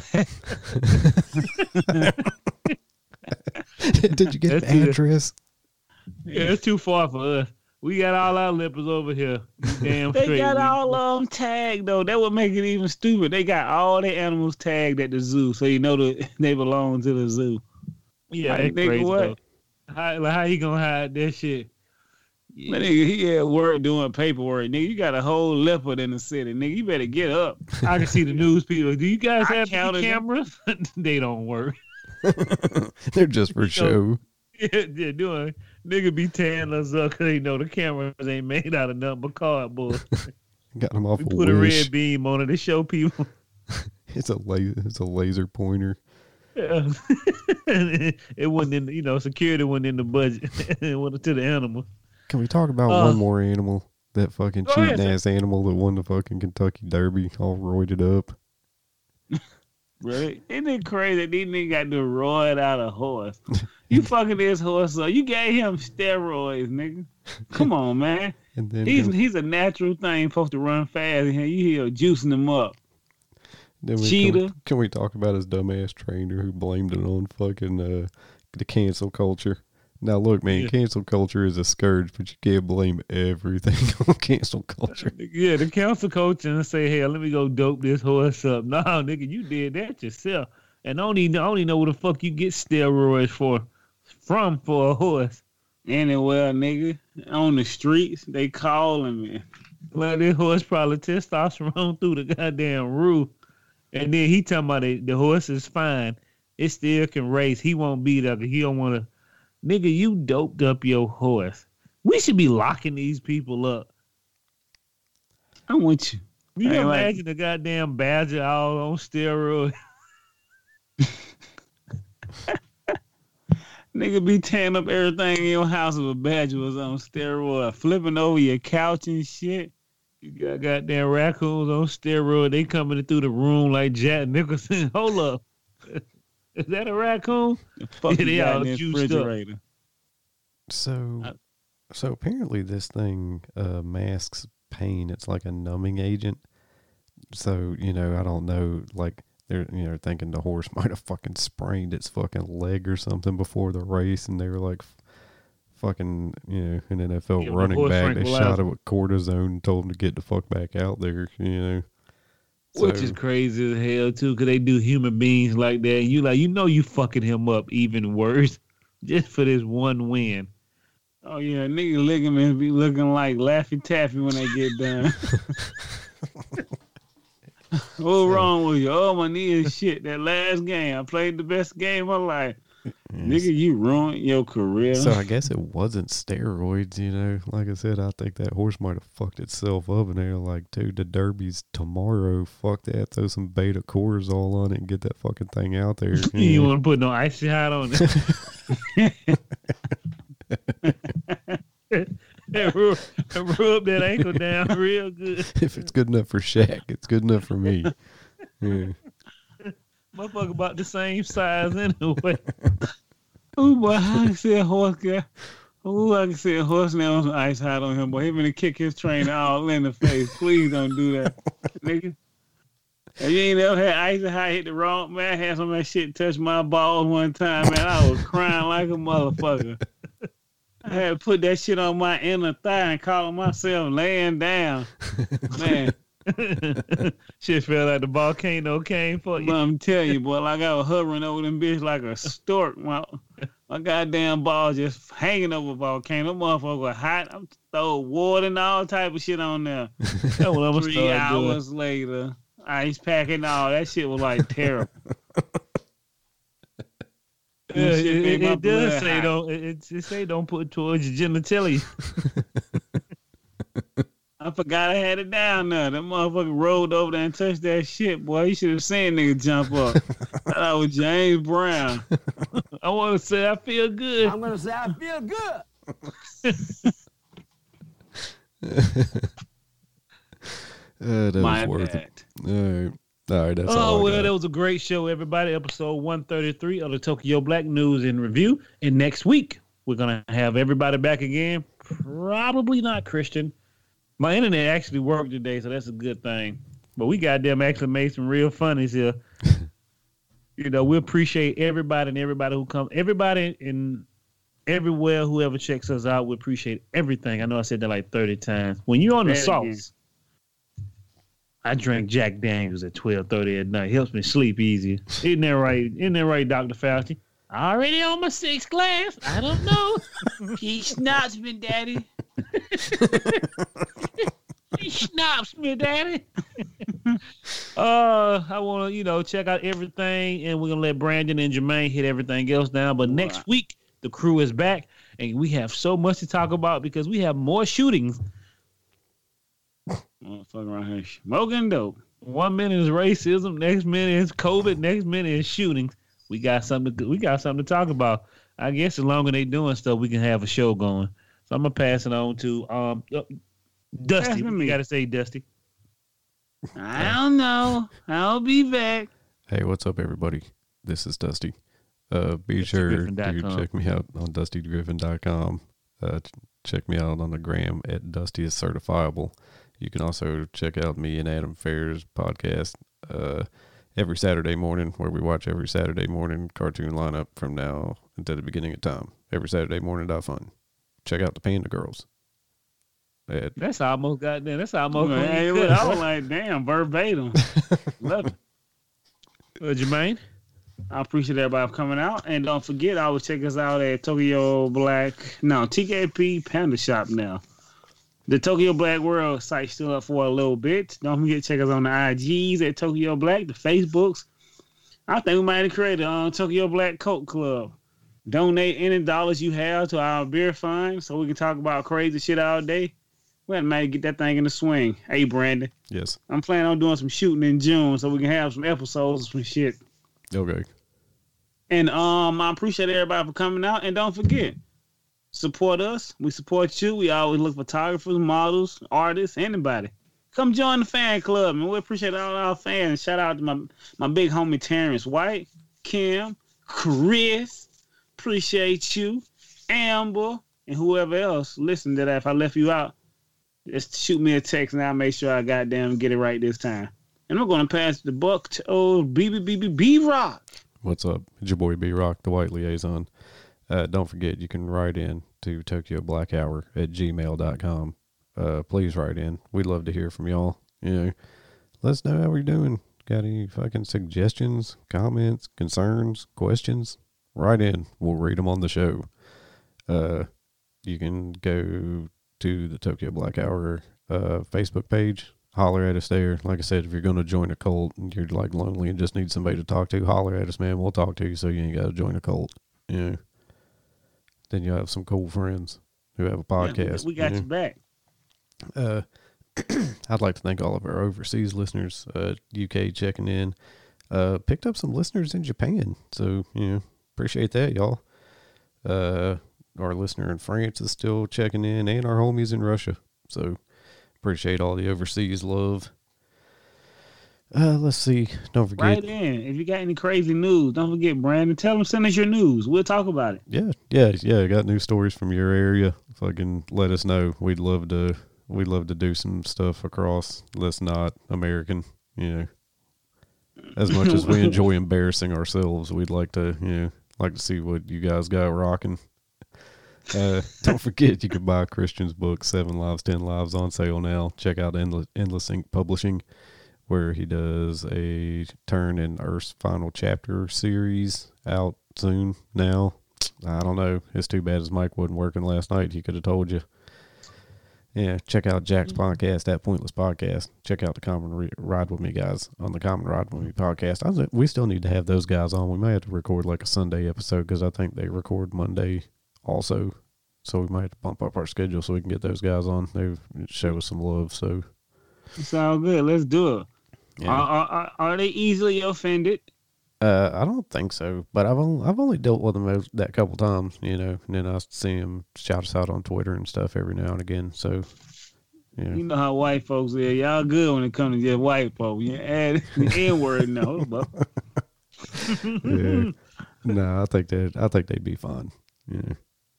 Did you get That's the good. address? Yeah, it's too far for us. We got all our lippers over here. You damn They straight. got we- all of them tagged though. That would make it even stupid. They got all their animals tagged at the zoo, so you know that they belong to the zoo. Yeah, Like, that's nigga, crazy what? though. How, like, how he gonna hide that shit? Yeah. Man, nigga, he at work doing paperwork. Nigga, you got a whole leopard in the city. Nigga, you better get up. I can see the news people. Do you guys I have counted them. cameras? They don't work. They're just for show. Yeah, they're doing. Nigga be tearing us up because they know the cameras ain't made out of nothing but cardboard. Got them off We a put a wish. red beam on it to show people. It's a laser. It's a laser pointer. Yeah. it, it wasn't in, the- you know, security wasn't in the budget. It went to the animal. Can we talk about Uh, one more animal? That fucking go ahead, cheating sir. ass animal that won the fucking Kentucky Derby, all roided up. Really? Isn't it crazy? These niggas got to roid out a horse. You fucking this horse up. You gave him steroids, nigga. Come on, man. And then He's can, he's a natural thing, supposed to run fast. And you here juicing him up. then we, can, cheetah. we, can we talk about his dumbass trainer who blamed it on fucking uh, the cancel culture? Now look, man, Yeah. cancel culture is a scourge, but you can't blame everything on cancel culture. Yeah, the council coach and say, "Hey, let me go dope this horse up." No, nigga, you did that yourself. And I only, I only know what the fuck you get steroids for, from for a horse. Anywhere, nigga, on the streets, they calling me. Like this horse probably testosterone through the goddamn roof. And then he talking about it, the horse is fine. It still can race. He won't be there 'cause he don't want to. Nigga, you doped up your horse. We should be locking these people up. I'm with you. You Hey, can like- imagine the goddamn badger all on steroids. Nigga be tearing up everything in your house if a badger was on steroid, flipping over your couch and shit. You got goddamn raccoons on steroid. They coming through the room like Jack Nicholson. Hold up. Is that a raccoon? The fuck Yeah, you they got all in the juiced up. refrigerator? So, I- so apparently this thing uh, masks pain. It's like a numbing agent. So you know, I don't know. Like they're you know thinking the horse might have fucking sprained its fucking leg or something before the race, and they were like, f- fucking you know, an N F L Give him a running horse back. They shot tranquilizer. it with cortisone, and told him to get the fuck back out there. You know, Which So- is crazy as hell too, because they do human beings like that. And you like, you know, you fucking him up even worse, just for this one win. Oh yeah, nigga ligaments be looking like Laffy Taffy when they get done. What's wrong with you? Oh, my knee is shit. That last game, I played the best game of my life. Nigga, you ruined your career. So I guess it wasn't steroids, you know. Like I said, I think that horse might have fucked itself up, and they're like, dude, the Derby's tomorrow. Fuck that. Throw some beta cortisol on it and get that fucking thing out there. You want to put no icy hot on it. And rub, and rub that ankle down real good. If it's good enough for Shaq, it's good enough for me. Yeah. Motherfucker about the same size anyway. Ooh, boy, I can see a horse guy. Ooh, I can see a horse now with some ice hot on him, boy. He gonna kick his trainer all in the face. Please don't do that, nigga. If you ain't ever had ice hot hit the wrong man, I had some of that shit touch my balls one time, man. I was crying like a motherfucker. I had to put that shit on my inner thigh and call myself laying down. Man, Shit felt like the volcano came for but you. I'm telling you, boy, like I was hovering over them bitch like a stork. My, my goddamn ball just hanging over a volcano. Them motherfucker was hot. I'm throw water and all type of shit on there. That's what I'm gonna Three start doing. hours later, ice packing all that shit was like terrible. Yeah, That it, shit made it, my it does blood say hot. don't. It, it, it say don't put towards your genitalia. I forgot I had it down there. That motherfucker rolled over there and touched that shit, boy. You should have seen nigga jump up. Thought I was James Brown. I want to say I feel good. I'm gonna say I feel good. Uh, that My was worth it. bad. All right. All right. That's Oh, all I well, got. that was a great show, everybody. Episode one thirty-three of the Tokyo Black News in Review. And next week, we're going to have everybody back again. Probably not Christian. My internet actually worked today, so that's a good thing. But we goddamn actually made some real funnies here. You know, we appreciate everybody and everybody who comes, everybody in everywhere, whoever checks us out, we appreciate everything. I know I said that like thirty times. When you're on the Say it sauce, I drink Jack Daniels at twelve thirty at night. Helps me sleep easier. Isn't that right? Isn't that right, Doctor Fauci? Already on my sixth glass. I don't know. He snaps me, daddy. He snaps me, daddy. uh, I want to, you know, check out everything, and we're going to let Brandon and Jermaine hit everything else down. But next Wow. week, the crew is back, and we have so much to talk about because we have more shootings. Motherfucker around here smoking dope. One minute is racism, next minute is COVID, next minute is shootings. We got something. To, we got something to talk about. I guess as long as they doing stuff, we can have a show going. So I'm gonna pass it on to um uh, Dusty. Pass it to What me. you gotta say, Dusty? I don't know. I'll be back. Hey, what's up, everybody? This is Dusty. Uh, be sure dusty griffin dot to com. check me out on dusty griffin dot com. Uh, ch- check me out on the gram at Dusty is Certifiable. You can also check out me and Adam Fair's podcast uh, every Saturday morning, where we watch every Saturday morning cartoon lineup from now until the beginning of time. Every Saturday morning dot fun. Check out the Panda Girls. At, That's almost goddamn. That's almost. Hey, clean look, cut. I was like, damn, verbatim. Love it. Uh, Jermaine. I appreciate everybody for coming out. And don't forget, I always check us out at Tokyo Black. No, T K P Panda Shop now. The Tokyo Black World site's still up for a little bit. Don't forget to check us on the I Gs at Tokyo Black, the Facebooks. I think we might have created a uh, Tokyo Black Coke Club. Donate any dollars you have to our beer fund so we can talk about crazy shit all day. We had to maybe get that thing in the swing. Hey, Brandon, yes. I'm planning on doing some shooting in June so we can have some episodes of some shit. Okay. And um, I appreciate everybody for coming out. And don't forget, support us. We support you. We always look for photographers, models, artists, anybody. Come join the fan club, and we appreciate all our fans. Shout out to my, my big homie Terrence White, Kim, Chris. Appreciate you, Amber, and whoever else. Listen to that. If I left you out, just shoot me a text, and I'll make sure I goddamn get it right this time. And I'm going to pass the buck to old B B B B B Rock. What's up? It's your boy B Rock, the White Liaison. Uh, don't forget, you can write in to Tokyo Black Hour at gmail dot com. Uh, please write in. We'd love to hear from y'all. You know, let us know how we're doing. Got any fucking suggestions, comments, concerns, questions? Write in. We'll read them on the show. Uh, you can go to the Tokyo Black Hour uh, Facebook page. Holler at us there. Like I said, if you're going to join a cult and you're like lonely and just need somebody to talk to, holler at us, man. We'll talk to you so you ain't got to join a cult. You know, then you'll have some cool friends who have a podcast. Yeah, we got you you back. know. Uh, I'd like to thank all of our overseas listeners, uh, U K checking in. Uh, picked up some listeners in Japan. So, you know, appreciate that, y'all. Uh, our listener in France is still checking in, and our homies in Russia. So, appreciate all the overseas love. Uh, let's see. Don't forget. Right in. If you got any crazy news, don't forget, Brandon. Tell them send us your news. We'll talk about it. Yeah, yeah, yeah. Got news stories from your area. Fucking let us know. We'd love to. We'd love to do some stuff across. That's not American. You know, as much as we enjoy embarrassing ourselves, we'd like to. You know, like to see what you guys got rocking. Uh, don't forget, you can buy Christian's book, Seven Lives, Ten Lives, on sale now. Check out Endless, Endless Ink Publishing, where he does a Turn in Earth's Final Chapter series out soon now. I don't know. It's too bad his mic wasn't working last night. He could have told you. Yeah, check out Jack's podcast, That Pointless Podcast. Check out the Common Re- Ride With Me guys on the Common Ride With Me podcast. I was, we still need to have those guys on. We may have to record like a Sunday episode because I think they record Monday also. So we might have to bump up our schedule so we can get those guys on. They show us some love. So It's all good. Let's do it. yeah. Are, are, are they easily offended? Uh, I don't think so, but I've only, I've only dealt with them those, that couple times, you know, and then I see them shout us out on Twitter and stuff every now and again. So, yeah. You know how white folks are. Y'all good when it comes to just white folks. You add the N word no, but yeah. No, I think that I think they'd be fine. Yeah.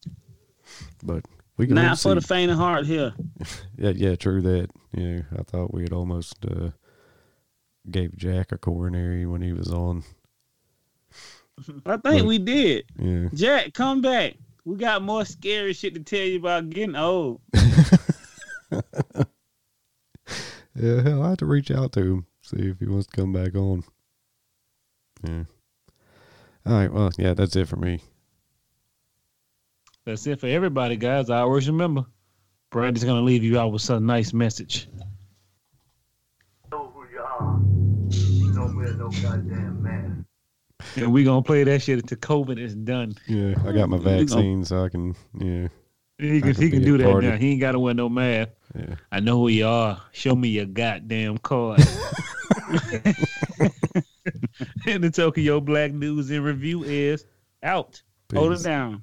But we can not see. for the faint of heart here. Yeah, yeah, true that. Yeah, I thought we had almost uh, gave Jack a coronary when he was on. I think Look. we did. Yeah. Jack, come back. We got more scary shit to tell you about getting old. Yeah, hell, I have to reach out to him, see if he wants to come back on. Yeah. All right, well, yeah, that's it for me. That's it for everybody, guys. I always remember, Brandy's gonna leave you out with some nice message. Know who you are. You don't wear no goddamn man. And we gonna play that shit until COVID is done. Yeah, I got my We gonna- vaccine, so I can, yeah, He can, I can he can be do a that party. now. He ain't gotta wear no mask. yeah. I know who you are. Show me your goddamn card. And the Tokyo Black News and Review is out. Hold Peace. it down.